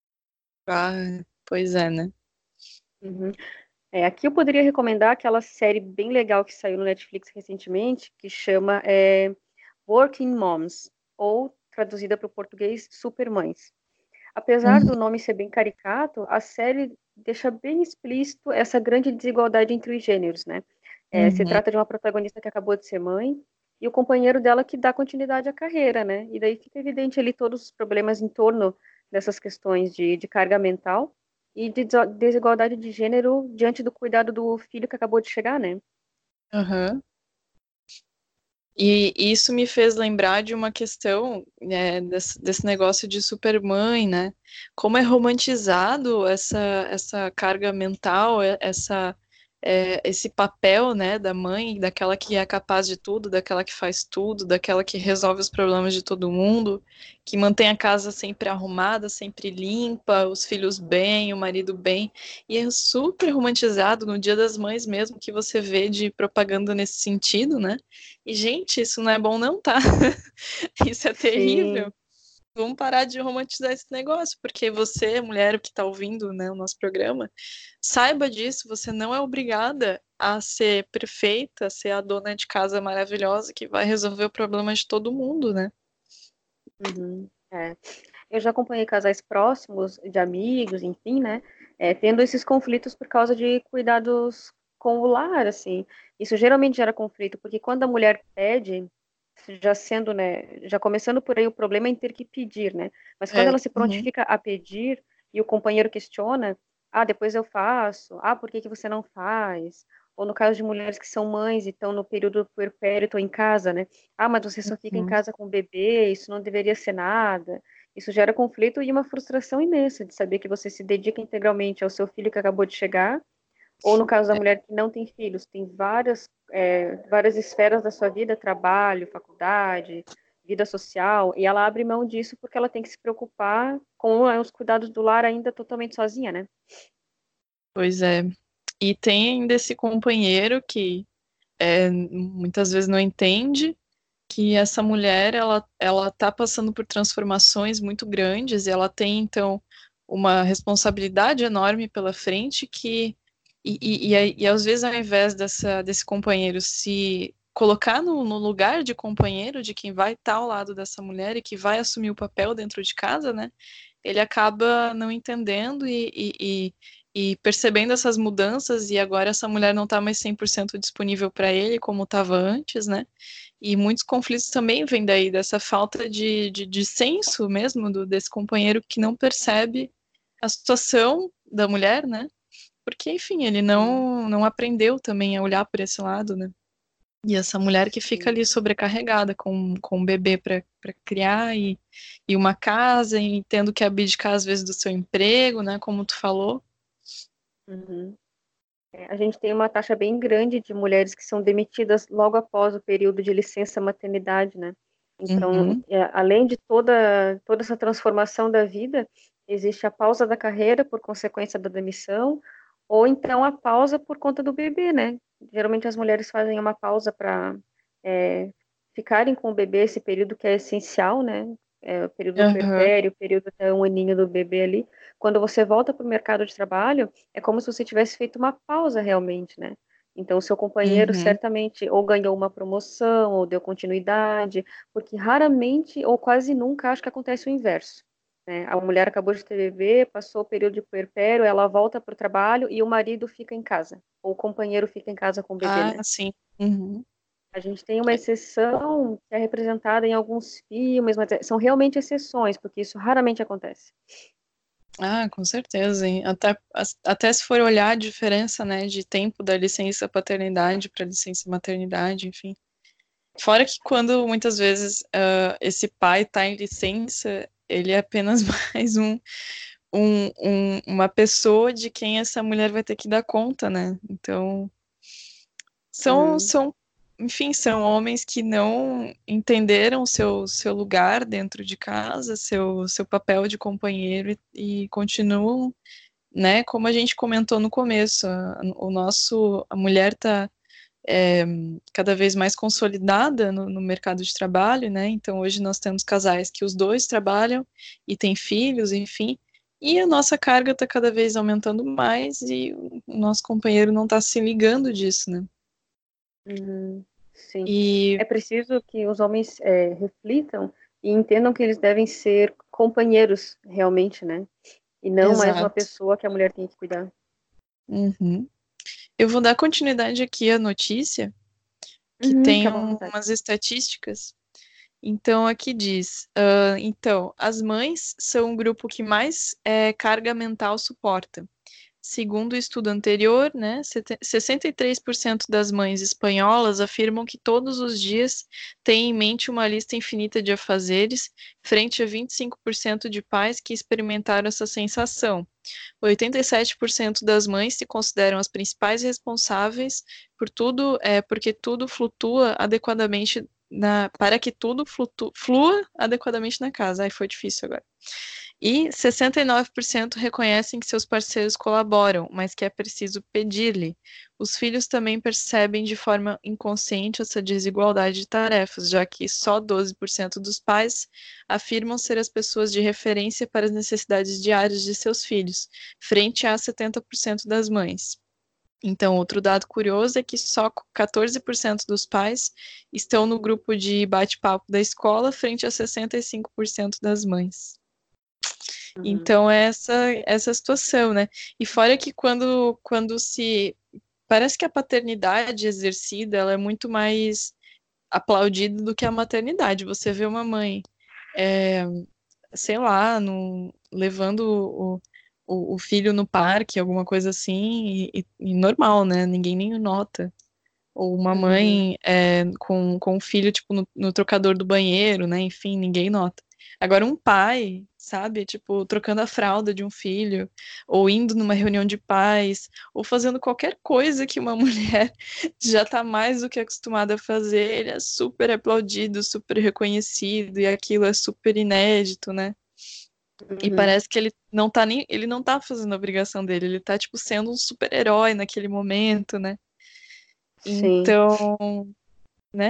Ah, pois é, né? Uhum. É, aqui eu poderia recomendar aquela série bem legal que saiu no Netflix recentemente, que chama é, Working Moms, ou traduzida para o português, Supermães. Apesar Uhum, do nome ser bem caricato, a série deixa bem explícito essa grande desigualdade entre os gêneros, né? É, se uhum, trata de uma protagonista que acabou de ser mãe e o companheiro dela que dá continuidade à carreira, né? E daí fica evidente ali todos os problemas em torno dessas questões de, de carga mental e de deso- desigualdade de gênero diante do cuidado do filho que acabou de chegar, né? aham. E isso me fez lembrar de uma questão, né, desse, desse negócio de supermãe, né? Como é romantizado essa, essa carga mental, é- essa, é, esse papel, né, da mãe, daquela que é capaz de tudo, daquela que faz tudo, daquela que resolve os problemas de todo mundo, que mantém a casa sempre arrumada, sempre limpa, os filhos bem, o marido bem. E é super romantizado no Dia das Mães mesmo, que você vê de propaganda nesse sentido, né? E, gente, isso não é bom não, tá? Isso é terrível. Sim, Vamos parar de romantizar esse negócio, porque você, mulher que está ouvindo, né, o nosso programa, saiba disso, você não é obrigada a ser perfeita, a ser a dona de casa maravilhosa que vai resolver o problema de todo mundo, né? uhum, é. Eu já acompanhei casais próximos, de amigos, enfim, né? É, tendo esses conflitos por causa de cuidados com o lar, assim. Isso geralmente gera conflito, porque quando a mulher pede, já sendo, né, já começando por aí o problema é em ter que pedir, né? Mas quando É. ela se Uhum. prontifica a pedir e o companheiro questiona, ah, depois eu faço, ah, por que que você não faz? Ou no caso de mulheres que são mães e estão no período puerpério, estão em casa, né? Ah, mas você só fica em Uhum. casa com o bebê, isso não deveria ser nada. Isso gera conflito e uma frustração imensa de saber que você se dedica integralmente ao seu filho que acabou de chegar, ou no caso da mulher que não tem filhos, tem várias, é, várias esferas da sua vida, trabalho, faculdade, vida social, e ela abre mão disso porque ela tem que se preocupar com os cuidados do lar ainda totalmente sozinha, né? Pois é. E tem ainda esse companheiro que é, muitas vezes não entende que essa mulher ela ela está passando por transformações muito grandes e ela tem então uma responsabilidade enorme pela frente que e, e, e, e às vezes ao invés dessa, desse companheiro se colocar no, no lugar de companheiro de quem vai estar ao lado dessa mulher e que vai assumir o papel dentro de casa, né? Ele acaba não entendendo e, e, e, e percebendo essas mudanças e agora essa mulher não está mais cem por cento disponível para ele como estava antes, né? E muitos conflitos também vêm daí, dessa falta de, de, de senso mesmo do, desse companheiro que não percebe a situação da mulher, né? Porque, enfim, ele não, não aprendeu também a olhar por esse lado, né? E essa mulher que fica ali sobrecarregada com, com um bebê para criar e, e uma casa e tendo que abdicar às vezes do seu emprego, né? Como tu falou. Uhum. É, a gente tem uma taxa bem grande de mulheres que são demitidas logo após o período de licença maternidade, né? Então, Uhum. é, além de toda, toda essa transformação da vida, existe a pausa da carreira por consequência da demissão, ou então a pausa por conta do bebê, né? Geralmente as mulheres fazem uma pausa para é, ficarem com o bebê esse período que é essencial, né? É, o período do Uhum. puerpério, o período até um aninho do bebê ali. Quando você volta para o mercado de trabalho, é como se você tivesse feito uma pausa realmente, né? Então, o seu companheiro Uhum. certamente ou ganhou uma promoção, ou deu continuidade, porque raramente ou quase nunca acho que acontece o inverso, né? A mulher acabou de ter bebê, passou o período de puerpério, ela volta para o trabalho e o marido fica em casa, ou o companheiro fica em casa com o bebê, Ah, né? sim. Uhum. A gente tem uma exceção que é representada em alguns filmes, mas é- são realmente exceções, porque isso raramente acontece. Ah, com certeza, hein? Até, as- até se for olhar a diferença, né, de tempo da licença paternidade para licença maternidade, enfim. Fora que quando muitas vezes ah, esse pai está em licença, ele é apenas mais um, um, um- uma pessoa de quem essa mulher vai ter que dar conta, né? Então, são, Uhum. são, enfim, são homens que não entenderam seu, seu lugar dentro de casa, seu, seu papel de companheiro e, e continuam, né? Como a gente comentou no começo, a, o nosso, a mulher está é, cada vez mais consolidada no, no mercado de trabalho, né? Então hoje nós temos casais que os dois trabalham e têm filhos, enfim, e a nossa carga está cada vez aumentando mais e o nosso companheiro não está se ligando disso, né? Uhum. Sim. E É preciso que os homens é, reflitam e entendam que eles devem ser companheiros realmente, né? E não mais uma exato. pessoa que a mulher tem que cuidar. Uhum. Eu vou dar continuidade aqui à notícia, que Uhum, tem fica à um- vontade. umas estatísticas. Então, aqui diz: ah, então, as mães são o grupo que mais eh, carga mental suporta. Segundo o estudo anterior, né, sete- sessenta e três por cento das mães espanholas afirmam que todos os dias têm em mente uma lista infinita de afazeres, frente a vinte e cinco por cento de pais que experimentaram essa sensação. oitenta e sete por cento das mães se consideram as principais responsáveis por tudo, é, porque tudo flutua adequadamente na, para que tudo flutu, flua adequadamente na casa. Ai, foi difícil agora. E sessenta e nove por cento reconhecem que seus parceiros colaboram, mas que é preciso pedir-lhe. Os filhos também percebem de forma inconsciente essa desigualdade de tarefas, já que só doze por cento dos pais afirmam ser as pessoas de referência para as necessidades diárias de seus filhos, frente a setenta por cento das mães. Então, outro dado curioso é que só quatorze por cento dos pais estão no grupo de bate-papo da escola, frente a sessenta e cinco por cento das mães. Uhum. Então, é essa, essa situação, né? E fora que quando, quando se. Parece que a paternidade exercida ela é muito mais aplaudida do que a maternidade. Você vê uma mãe, é, sei lá, no, levando o, o, o filho no parque, alguma coisa assim, e, e normal, né? Ninguém nem nota. Ou uma Uhum. mãe é, com, com o filho, tipo, no, no trocador do banheiro, né? Enfim, ninguém nota. Agora, um pai, sabe, tipo, trocando a fralda de um filho, ou indo numa reunião de pais, ou fazendo qualquer coisa que uma mulher já tá mais do que acostumada a fazer, ele é super aplaudido, super reconhecido, e aquilo é super inédito, né? E Uhum. parece que ele não tá nem, ele não tá fazendo a obrigação dele, ele tá, tipo, sendo um super-herói naquele momento, né? Sim. Então, né?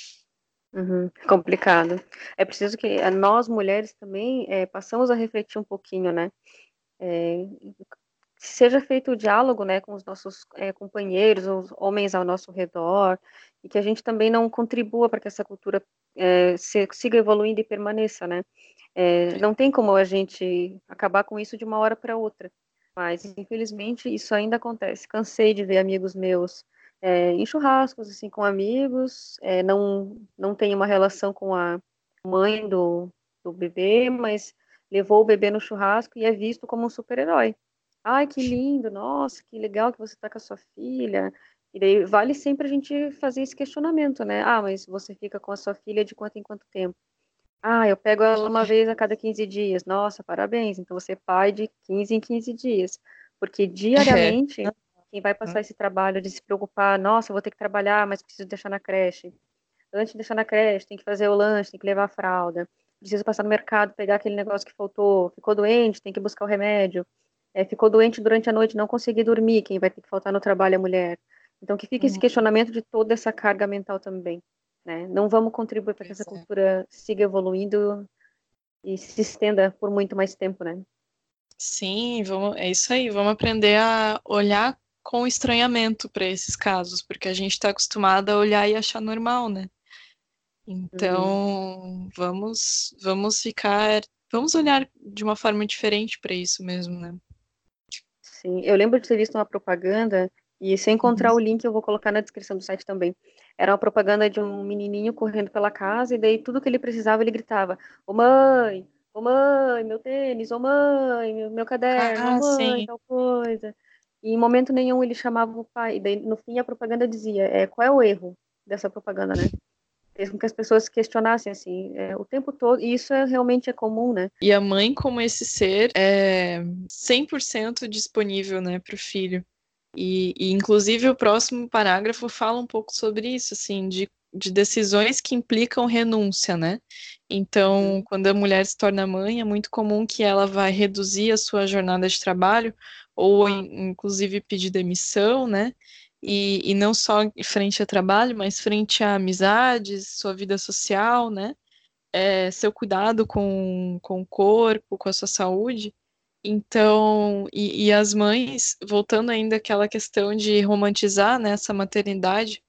Uhum. Complicado. É preciso que eh, nós, mulheres, também eh, passamos a refletir um pouquinho, né? Eh, seja feito o diálogo, né, com os nossos eh, companheiros, os homens ao nosso redor, e que a gente também não contribua para que essa cultura eh, se- siga evoluindo e permaneça, né? Eh, não tem como a gente acabar com isso de uma hora para outra, mas infelizmente isso ainda acontece. Cansei de ver amigos meus eh, em churrascos assim com amigos, eh, não não tem uma relação com a mãe do, do bebê, mas levou o bebê no churrasco e é visto como um super-herói. Ai, que lindo, nossa, que legal que você está com a sua filha. E daí vale sempre a gente fazer esse questionamento, né? Ah, mas você fica com a sua filha de quanto em quanto tempo? Ah, eu pego ela uma vez a cada quinze dias. Nossa, parabéns. Então você é pai de quinze em quinze dias. Porque É. diariamente, quem vai passar esse trabalho de se preocupar, nossa, eu vou ter que trabalhar, mas preciso deixar na creche. Antes de deixar na creche, tem que fazer o lanche, tem que levar a fralda. Preciso passar no mercado, pegar aquele negócio que faltou. Ficou doente, tem que buscar o remédio. É, ficou doente durante a noite, não consegui dormir. Quem vai ter que faltar no trabalho é a mulher. Então, que fica esse Hum, questionamento de toda essa carga mental também, né? Não vamos contribuir para que essa pois é. cultura siga evoluindo e se estenda por muito mais tempo, né? Sim, vamos, é isso aí. Vamos aprender a olhar com estranhamento para esses casos, porque a gente está acostumada a olhar e achar normal, né? Uhum. Então, vamos, vamos ficar, vamos olhar de uma forma diferente para isso mesmo, né? Sim, eu lembro de ter visto uma propaganda, e se eu encontrar Uhum. o link eu vou colocar na descrição do site também. Era uma propaganda de um menininho correndo pela casa, e daí tudo que ele precisava ele gritava: Ô mãe, ô mãe, meu tênis, ô mãe, meu, meu caderno, ô Ah, mãe, sim. tal coisa. E em momento nenhum ele chamava o pai, e daí no fim a propaganda dizia: é, qual é o erro dessa propaganda, né? Fez com que as pessoas se questionassem assim, é, o tempo todo, e isso é, realmente é comum, né? E a mãe, como esse ser, é cem por cento disponível, né, para o filho. E, e, inclusive, o próximo parágrafo fala um pouco sobre isso, assim, de, de decisões que implicam renúncia, né? Então, Uhum, quando a mulher se torna mãe, é muito comum que ela vai reduzir a sua jornada de trabalho, ou, in- inclusive, pedir demissão, né? E, e não só frente a trabalho, mas frente a amizades, sua vida social, né? É, seu cuidado com, com o corpo, com a sua saúde. Então, e, e as mães, voltando ainda àquela questão de romantizar, né, essa maternidade,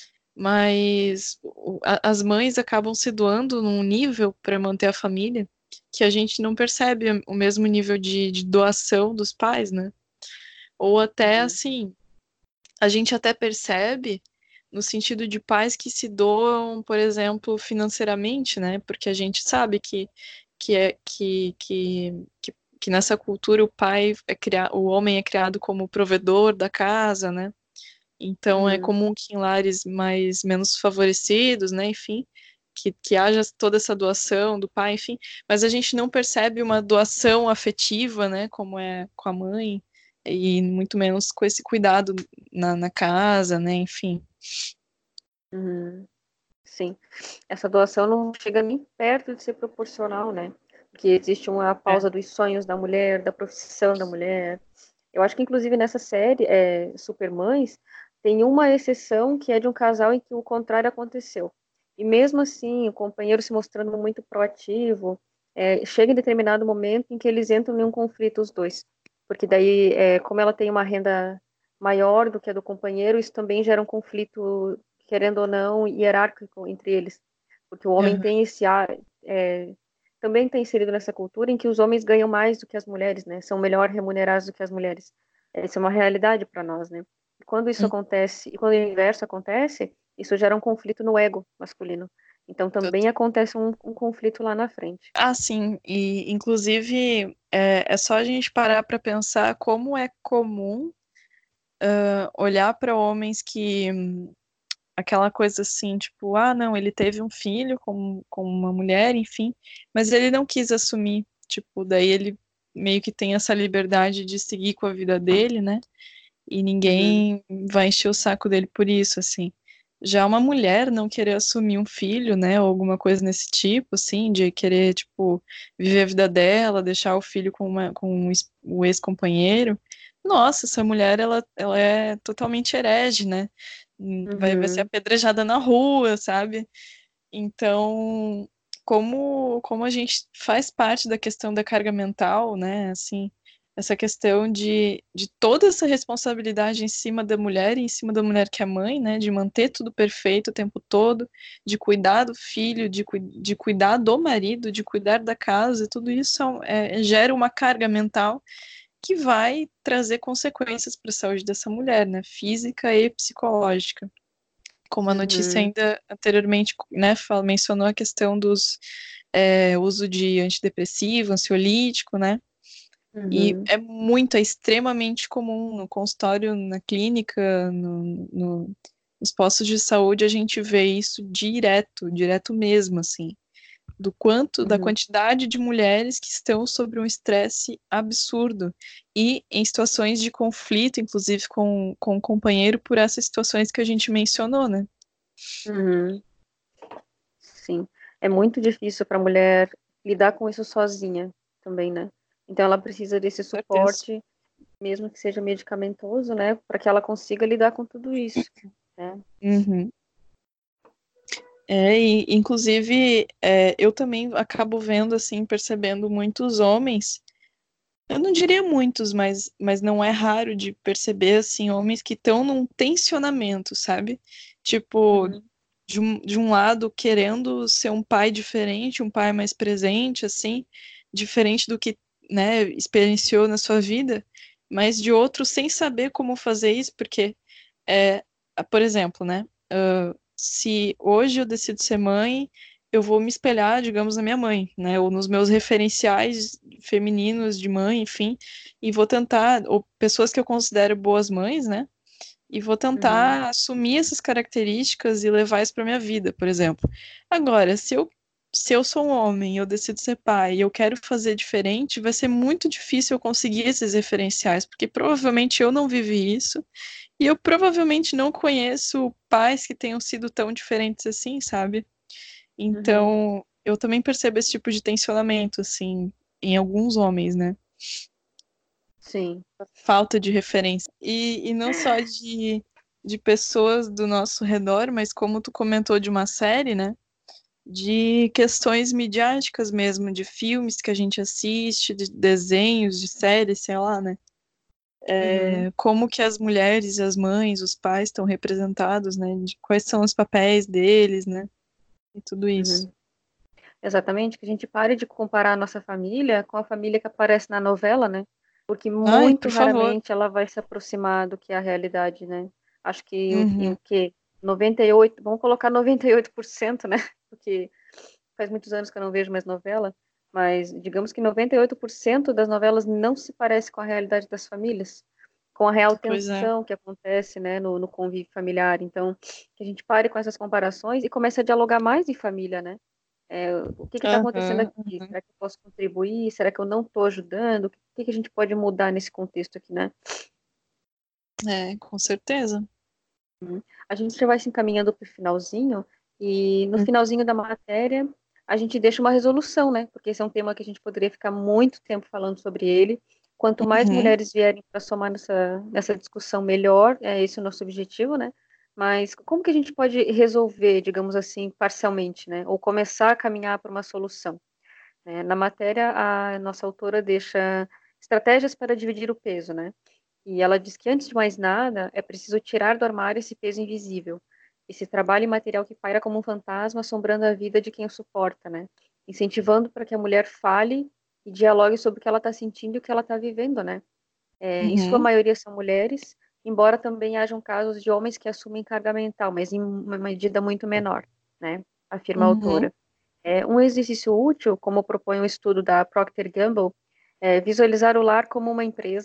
mas o- a- as mães acabam se doando num nível para manter a família que a gente não percebe o mesmo nível de, de doação dos pais, né? Ou até uhum, assim, a gente até percebe no sentido de pais que se doam, por exemplo, financeiramente, né? Porque a gente sabe que, que é que, que, que, que nessa cultura o pai é criado, o homem é criado como provedor da casa, né? Então é uhum, comum que em lares mais menos favorecidos, né, enfim, que, que haja toda essa doação do pai, enfim, mas a gente não percebe uma doação afetiva, né, como é com a mãe, e muito menos com esse cuidado na, na casa, né, enfim. uhum. Sim, essa doação não chega nem perto de ser proporcional, né? Porque existe uma É. pausa dos sonhos da mulher, da profissão da mulher. Eu acho que, inclusive, nessa série, é, Supermães, tem uma exceção que é de um casal em que o contrário aconteceu. E mesmo assim, o companheiro se mostrando muito proativo, é, chega em determinado momento em que eles entram em um conflito, os dois. Porque daí, é, como ela tem uma renda maior do que a do companheiro, isso também gera um conflito, querendo ou não, hierárquico entre eles. Porque o homem Aham. tem esse ar, é, também está inserido nessa cultura em que os homens ganham mais do que as mulheres, né? São melhor remunerados do que as mulheres. Essa é uma realidade para nós, né? E quando isso Hum, acontece, e quando o inverso acontece, isso gera um conflito no ego masculino. Então também total. acontece um, um conflito lá na frente. Ah, sim, e inclusive é, é só a gente parar para pensar como é comum ah, olhar para homens que aquela coisa assim, tipo, ah, não, ele teve um filho com, com uma mulher, enfim, mas ele não quis assumir, tipo, daí ele meio que tem essa liberdade de seguir com a vida dele, né? E Uhum. ninguém vai encher o saco dele por isso, assim. Já uma mulher não querer assumir um filho, né, ou alguma coisa nesse tipo, assim, de querer, tipo, viver a vida dela, deixar o filho com, uma, com um ex- o ex-companheiro, nossa, essa mulher, ela, ela é totalmente herege, né? Hum, Vai, vai ser Uhum. apedrejada na rua, sabe? Então, como, como a gente faz parte da questão da carga mental, né? Assim, essa questão de, de toda essa responsabilidade em cima da mulher e em cima da mulher que é mãe, né? De manter tudo perfeito o tempo todo, de cuidar do filho, de, cui- de cuidar do marido, de cuidar da casa, tudo isso é, é- gera uma carga mental que vai trazer consequências para a saúde dessa mulher, né? Física e psicológica, como a notícia Uhum. ainda anteriormente, né, fala- mencionou a questão dos é, uso de antidepressivo, ansiolítico, né? E Uhum. é muito, é extremamente comum no consultório, na clínica, no, no- nos postos de saúde, a gente vê isso direto, direto mesmo, assim, do quanto, da Uhum. quantidade de mulheres que estão sob um estresse absurdo e em situações de conflito, inclusive com, com o companheiro, por essas situações que a gente mencionou, né? Uhum. Sim, é muito difícil para a mulher lidar com isso sozinha também, né? Então ela precisa desse Com certeza. suporte, mesmo que seja medicamentoso, né, para que ela consiga lidar com tudo isso, né? Uhum. É, e, inclusive, é, eu também acabo vendo, assim, percebendo muitos homens, eu não diria muitos, mas, mas não é raro de perceber, assim, homens que estão num tensionamento, sabe? Tipo, Uhum. de um, de um lado querendo ser um pai diferente, um pai mais presente, assim, diferente do que, né, experienciou na sua vida, mas de outro sem saber como fazer isso, porque, é, por exemplo, né, se hoje eu decido ser mãe, eu vou me espelhar, digamos, na minha mãe, né? Ou nos meus referenciais femininos de mãe, enfim, e vou tentar, ou pessoas que eu considero boas mães, né? E vou Uhum. tentar assumir essas características e levar isso para minha vida, por exemplo. Agora, se eu se eu sou um homem, eu decido ser pai e eu quero fazer diferente, vai ser muito difícil eu conseguir esses referenciais, porque provavelmente eu não vivi isso e eu provavelmente não conheço pais que tenham sido tão diferentes assim, sabe? Uhum. Então, eu também percebo esse tipo de tensionamento, assim, em alguns homens, né? Sim. Falta de referência. E, e não só de, de pessoas do nosso redor, mas como tu comentou de uma série, né? De questões midiáticas mesmo, de filmes que a gente assiste, de desenhos, de séries, sei lá, né? Uhum. Como que as mulheres, as mães, os pais estão representados, né? De quais são os papéis deles, né? E tudo isso. Uhum. Exatamente, que a gente pare de comparar a nossa família com a família que aparece na novela, né? Porque Ai, muito por favor. raramente ela vai se aproximar do que é a realidade, né? Acho que em, em Uhum, o quê? noventa e oito, vamos colocar noventa e oito por cento, né? Porque faz muitos anos que eu não vejo mais novela, mas digamos que noventa e oito por cento das novelas não se parece com a realidade das famílias, com a real pois é. tensão que acontece, né, no, no convívio familiar. Então, que a gente pare com essas comparações e comece a dialogar mais em família, né? É, o que está acontecendo Aham, aqui? aham. Será que eu posso contribuir? Será que eu não estou ajudando? O que, que a gente pode mudar nesse contexto aqui, né? É, com certeza. Uhum. A gente já vai se encaminhando para o finalzinho, e no Uhum, finalzinho da matéria a gente deixa uma resolução, né? Porque esse é um tema que a gente poderia ficar muito tempo falando sobre ele. Quanto mais uhum, mulheres vierem para somar nessa, nessa discussão, melhor, é esse o nosso objetivo, né? Mas como que a gente pode resolver, digamos assim, parcialmente, né? Ou começar a caminhar para uma solução, né? Na matéria, a nossa autora deixa estratégias para dividir o peso, né? E ela diz que, antes de mais nada, é preciso tirar do armário esse peso invisível, esse trabalho imaterial que paira como um fantasma, assombrando a vida de quem o suporta, né? Incentivando para que a mulher fale e dialogue sobre o que ela está sentindo e o que ela está vivendo, né? É, em sua uhum, maioria são mulheres, embora também hajam casos de homens que assumem carga mental, mas em uma medida muito menor, né? Afirma a uhum, autora. É, um exercício útil, como propõe um estudo da Procter Gamble, é visualizar o lar como uma empresa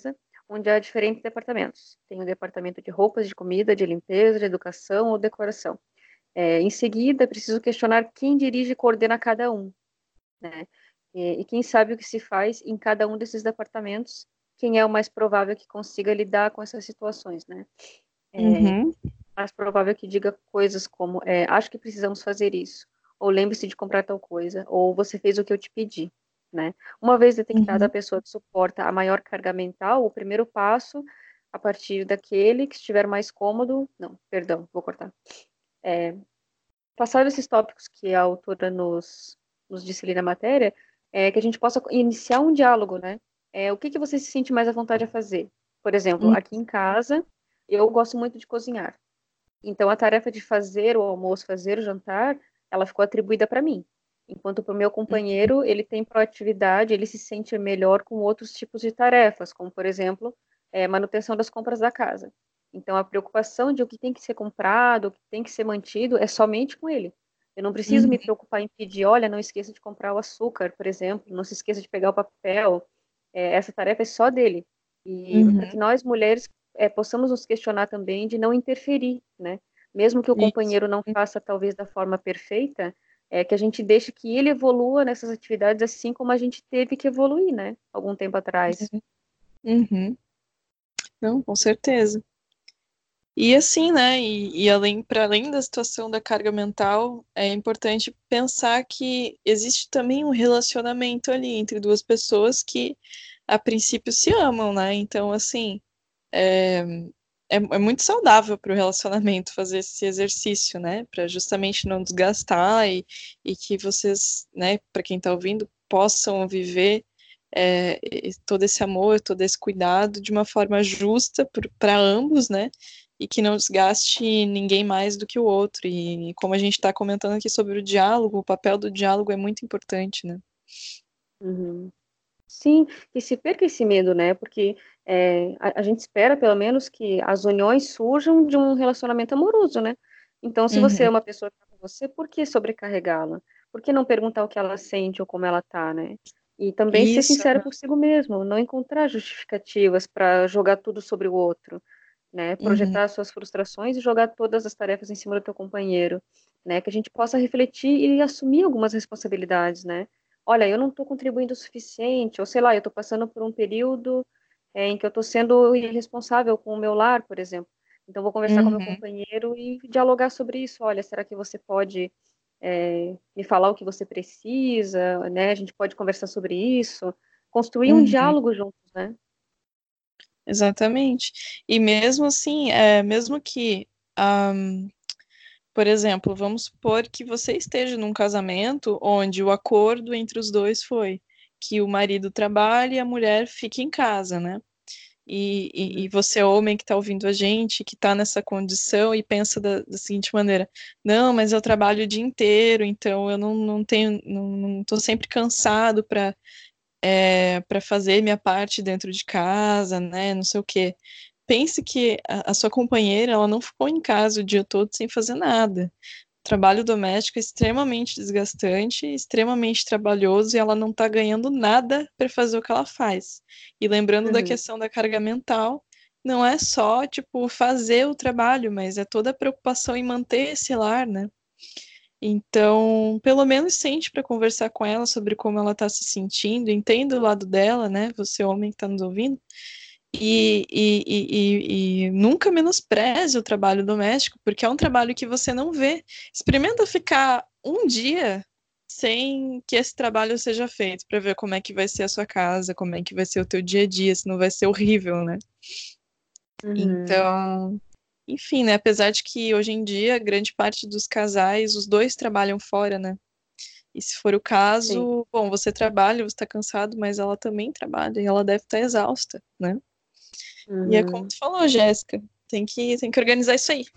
onde há diferentes departamentos. Tem o departamento de roupas, de comida, de limpeza, de educação ou decoração. É, em seguida, é preciso questionar quem dirige e coordena cada um, né? E, e quem sabe o que se faz em cada um desses departamentos, quem é o mais provável que consiga lidar com essas situações, né? É, Uhum. mais provável que diga coisas como, é, acho que precisamos fazer isso, ou lembre-se de comprar tal coisa, ou você fez o que eu te pedi, né? Uma vez detectada a Uhum. pessoa que suporta a maior carga mental, o primeiro passo, a partir daquele que estiver mais cômodo, não, perdão, vou cortar. É, passar esses tópicos que a autora nos, nos disse ali na matéria, é que a gente possa iniciar um diálogo, né? É, o que que você se sente mais à vontade a fazer? Por exemplo, Uhum. aqui em casa, eu gosto muito de cozinhar. Então, a tarefa de fazer o almoço, fazer o jantar, ela ficou atribuída para mim. Enquanto para o meu companheiro, ele tem proatividade, ele se sente melhor com outros tipos de tarefas, como, por exemplo, é, manutenção das compras da casa. Então, a preocupação de o que tem que ser comprado, o que tem que ser mantido, é somente com ele. Eu não preciso me Uhum. preocupar em pedir, olha, não esqueça de comprar o açúcar, por exemplo, não se esqueça de pegar o papel. É, essa tarefa é só dele. E para que Uhum. nós, mulheres, é, possamos nos questionar também de não interferir, né? Mesmo que o Isso. companheiro não faça talvez da forma perfeita, é que a gente deixe que ele evolua nessas atividades assim como a gente teve que evoluir, né? Algum tempo atrás. Uhum. Não, com certeza. E assim, né? E, e além, para além da situação da carga mental, é importante pensar que existe também um relacionamento ali entre duas pessoas que a princípio se amam, né? Então, assim, é, é, é muito saudável para o relacionamento fazer esse exercício, né? Para justamente não desgastar e, e que vocês, né, para quem está ouvindo, possam viver é, todo esse amor, todo esse cuidado de uma forma justa para ambos, né? E que não desgaste ninguém mais do que o outro. E como a gente está comentando aqui sobre o diálogo, o papel do diálogo é muito importante, né? Uhum. Sim, e se perca esse medo, né? Porque é, a, a gente espera, pelo menos, que as uniões surjam de um relacionamento amoroso, né? Então, se você Uhum. é uma pessoa que está com você, por que sobrecarregá-la? Por que não perguntar o que ela sente ou como ela tá, né? E também ser Isso. sincero consigo mesmo, não encontrar justificativas para jogar tudo sobre o outro, né? Uhum. Projetar suas frustrações e jogar todas as tarefas em cima do teu companheiro, né? Que a gente possa refletir e assumir algumas responsabilidades, né? Olha, eu não estou contribuindo o suficiente, ou sei lá, eu estou passando por um período é, em que eu estou sendo irresponsável com o meu lar, por exemplo. Então, vou conversar com o meu Uhum. companheiro e dialogar sobre isso. Olha, será que você pode é, me falar o que você precisa, né? A gente pode conversar sobre isso, construir um Uhum. diálogo juntos, né? Exatamente. E mesmo assim, é, mesmo que, ahm, por exemplo, vamos supor que você esteja num casamento onde o acordo entre os dois foi que o marido trabalhe e a mulher fique em casa, né? E, e, e Uhum. você, homem que está ouvindo a gente, que está nessa condição e pensa da, da seguinte maneira: não, mas eu trabalho o dia inteiro, então eu não, não tenho, não, não tô sempre cansado para é, para fazer minha parte dentro de casa, né? Não sei o quê. Pense que a, a sua companheira, ela não ficou em casa o dia todo sem fazer nada. O trabalho doméstico é extremamente desgastante, extremamente trabalhoso e ela não está ganhando nada para fazer o que ela faz. E lembrando da Uhum. questão da carga mental, não é só, tipo, fazer o trabalho, mas é toda a preocupação em manter esse lar, né? Então, pelo menos sente para conversar com ela sobre como ela está se sentindo, entenda o lado dela, né? Você, homem que está nos ouvindo, e, e, e, e, e nunca menospreze o trabalho doméstico, porque é um trabalho que você não vê. Experimenta ficar um dia sem que esse trabalho seja feito, para ver como é que vai ser a sua casa, como é que vai ser o teu dia a dia, se não vai ser horrível, né? Uhum. Então, enfim, né? Apesar de que hoje em dia, grande parte dos casais, os dois trabalham fora, né? E se for o Sim. caso, bom, você trabalha, você tá cansado, mas ela também trabalha e ela deve estar exausta, né? E é como Uhum. tu falou, Jéssica, tem que, tem que organizar isso aí.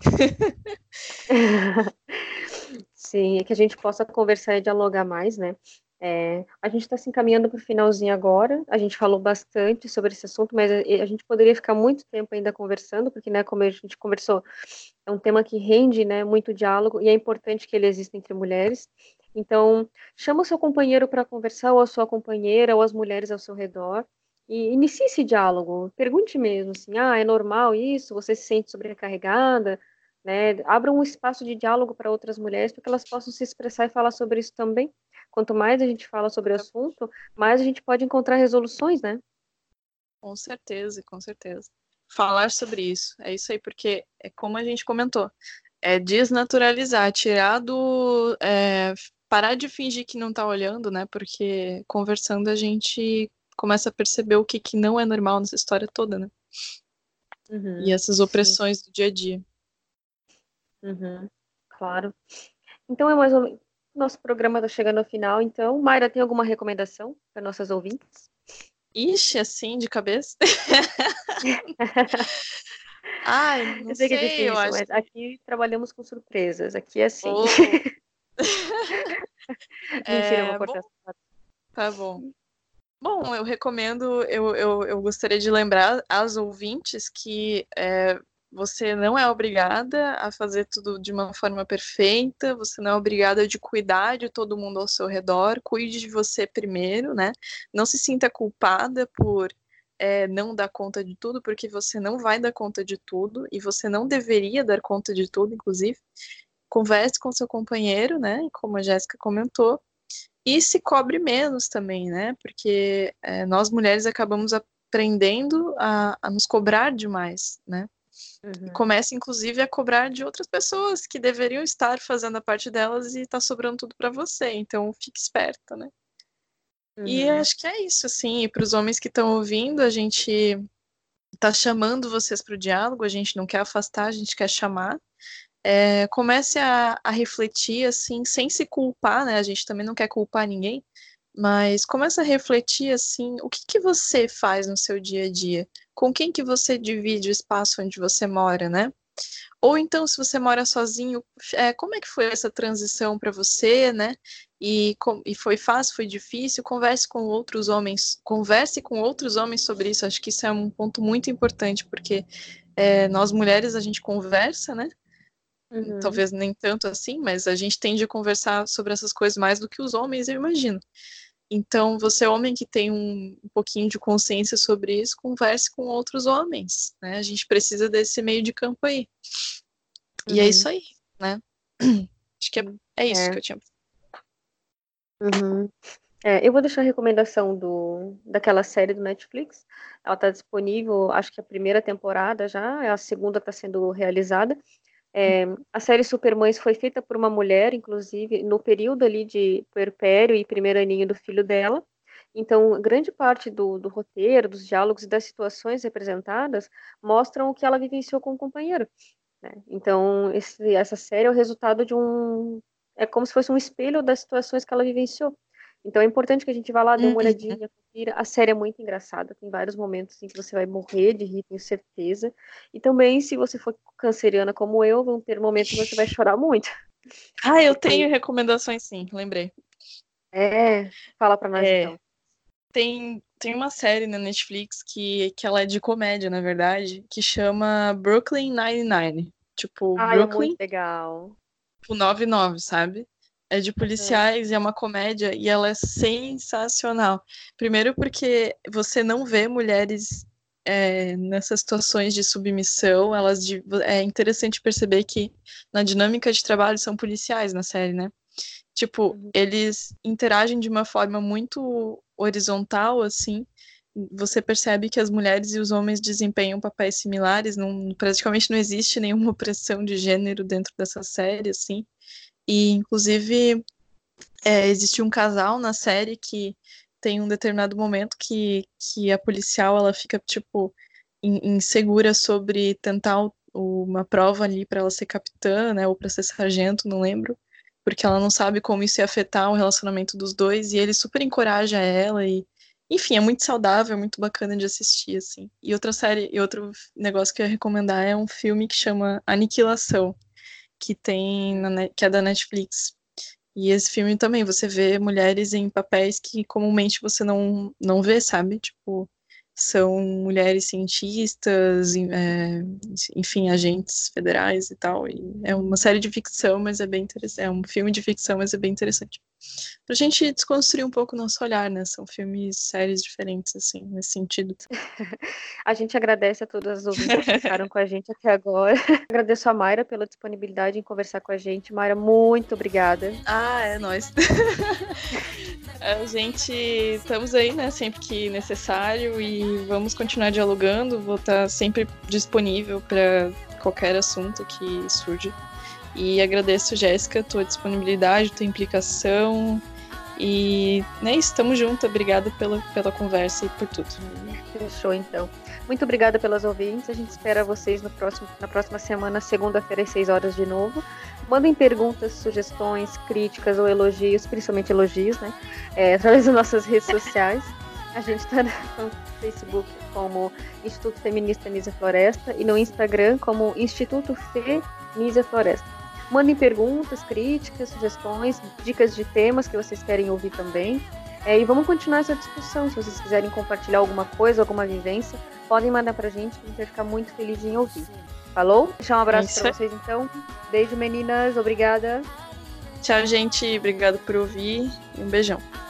Sim, é que a gente possa conversar e dialogar mais, né? É, a gente está se encaminhando para o finalzinho agora. A gente falou bastante sobre esse assunto, mas a, a gente poderia ficar muito tempo ainda conversando, porque, né, como a gente conversou, é um tema que rende, né, muito diálogo e é importante que ele exista entre mulheres. Então, chama o seu companheiro para conversar, ou a sua companheira, ou as mulheres ao seu redor, E inicie esse diálogo, pergunte mesmo assim, ah, é normal isso? Você se sente sobrecarregada? Né? Abra um espaço de diálogo para outras mulheres, para que elas possam se expressar e falar sobre isso também. Quanto mais a gente fala sobre o assunto, mais a gente pode encontrar resoluções, né? Com certeza, com certeza. Falar sobre isso, é isso aí, porque é como a gente comentou, é desnaturalizar, tirar do... é, parar de fingir que não tá olhando, né? Porque conversando a gente começa a perceber o que, que não é normal nessa história toda, né? E Uhum, essas sim, opressões do dia a dia. uhum, claro. Então, é mais ou menos... Nosso programa está chegando ao final, então. Mayra, tem alguma recomendação para nossas ouvintes? Ixi, assim, de cabeça? Ai, não Eu sei que é sei, eu difícil, acho mas que... aqui trabalhamos com surpresas. Aqui é assim. Oh, Mentira, eu vou é, bom, cortar essa parte. tá bom. Bom, eu recomendo, eu, eu, eu gostaria de lembrar às ouvintes que é, você não é obrigada a fazer tudo de uma forma perfeita, você não é obrigada de cuidar de todo mundo ao seu redor, cuide de você primeiro, né? Não se sinta culpada por é, não dar conta de tudo, porque você não vai dar conta de tudo e você não deveria dar conta de tudo, inclusive. Converse com seu companheiro, né? Como a Jéssica comentou. E se cobre menos também, né? Porque é, nós mulheres acabamos aprendendo a, a nos cobrar demais, né? E Uhum, começa, inclusive, a cobrar de outras pessoas que deveriam estar fazendo a parte delas e tá sobrando tudo para você. Então, fique esperta, né? E uhum, acho que é isso, assim. E para os homens que estão ouvindo, a gente tá chamando vocês para o diálogo, a gente não quer afastar, a gente quer chamar. É, comece a, a refletir, assim, sem se culpar, né? A gente também não quer culpar ninguém, mas começa a refletir, assim, o que que você faz no seu dia a dia? Com quem que você divide o espaço onde você mora, né? Ou então, se você mora sozinho, é, como é que foi essa transição para você, né? E, com, e foi fácil, foi difícil? Converse com outros homens, converse com outros homens sobre isso. Acho que isso é um ponto muito importante, porque é, nós mulheres a gente conversa, né? uhum, Talvez nem tanto assim, mas a gente tende a conversar sobre essas coisas mais do que os homens, eu imagino. Então, você, homem que tem um, um pouquinho de consciência sobre isso, converse com outros homens, né? A gente precisa desse meio de campo aí. E é uhum. isso aí, né? Acho que é, Sim. é isso que É, eu tinha. uhum. É, eu vou deixar a recomendação do, daquela série do Netflix. Ela está disponível, acho que a primeira temporada já, a segunda está sendo realizada. É, a série Supermães foi feita por uma mulher, inclusive, no período ali de puerpério e primeiro aninho do filho dela. Então, grande parte do, do roteiro, dos diálogos e das situações representadas mostram o que ela vivenciou com o companheiro, né? Então, esse, essa série é o resultado de um... É como se fosse um espelho das situações que ela vivenciou. Então, é importante que a gente vá lá, dê uma Uhum. olhadinha, confira. A série é muito engraçada, tem vários momentos em que você vai morrer de rir, tenho certeza. E também, se você for canceriana como eu, vão ter momentos que você vai chorar muito. Ah, eu Porque, tenho recomendações sim, lembrei. é... Fala pra nós, É, então. tem, tem uma série na Netflix que, que ela é de comédia, na verdade, que chama Brooklyn Nine-Nine. Tipo, Ai, é muito Brooklyn legal. o noventa e nove, sabe? É de Uhum, policiais e é uma comédia e ela é sensacional. Primeiro porque você não vê mulheres é, nessas situações de submissão. Elas de- é interessante perceber que na dinâmica de trabalho são policiais na série, né? Tipo, uhum, eles interagem de uma forma muito horizontal, assim. Você percebe que as mulheres e os homens desempenham papéis similares, não, praticamente não existe nenhuma opressão de gênero dentro dessa série, assim. E, inclusive, é, existe um casal na série que tem um determinado momento que, que a policial ela fica, tipo, in- insegura sobre tentar o- uma prova ali para ela ser capitã, né, ou para ser sargento, não lembro, porque ela não sabe como isso ia afetar o relacionamento dos dois, e ele super encoraja ela e enfim, é muito saudável, é muito bacana de assistir, assim. E outra série, e outro negócio que eu ia recomendar é um filme que chama Aniquilação, que tem na Net- que é da Netflix. E esse filme também, você vê mulheres em papéis que comumente você não, não vê, sabe? Tipo, são mulheres cientistas, é, enfim, agentes federais e tal. E é uma série de ficção, mas é bem interessante. É um filme de ficção, mas é bem interessante. Pra gente desconstruir um pouco o nosso olhar, né? São filmes, séries diferentes, assim, nesse sentido. A gente agradece a todas as ouvintes que ficaram com a gente até agora. Agradeço a Mayra pela disponibilidade em conversar com a gente. Mayra, muito obrigada. Ah, é nóis. A gente estamos aí, né, sempre que necessário e vamos continuar dialogando. Vou estar sempre disponível para qualquer assunto que surja. E agradeço, Jéssica, tua disponibilidade, tua implicação. E né, estamos juntas. Obrigada pela, pela conversa e por tudo. Fechou, então. Muito obrigada pelas ouvintes. A gente espera vocês no próximo, na próxima semana, segunda-feira, às seis horas de novo. Mandem perguntas, sugestões, críticas ou elogios, principalmente elogios, né? É, através das nossas redes sociais. A gente está no Facebook como Instituto Feminista Nízia Floresta e no Instagram como Instituto Fê Nízia Floresta. Mandem perguntas, críticas, sugestões, dicas de temas que vocês querem ouvir também. É, e vamos continuar essa discussão. Se vocês quiserem compartilhar alguma coisa, alguma vivência, podem mandar pra gente, que a gente vai ficar muito feliz em ouvir. Falou? Deixar um abraço para vocês, então. Beijo, meninas. Obrigada. Tchau, gente. Obrigada por ouvir. E um beijão.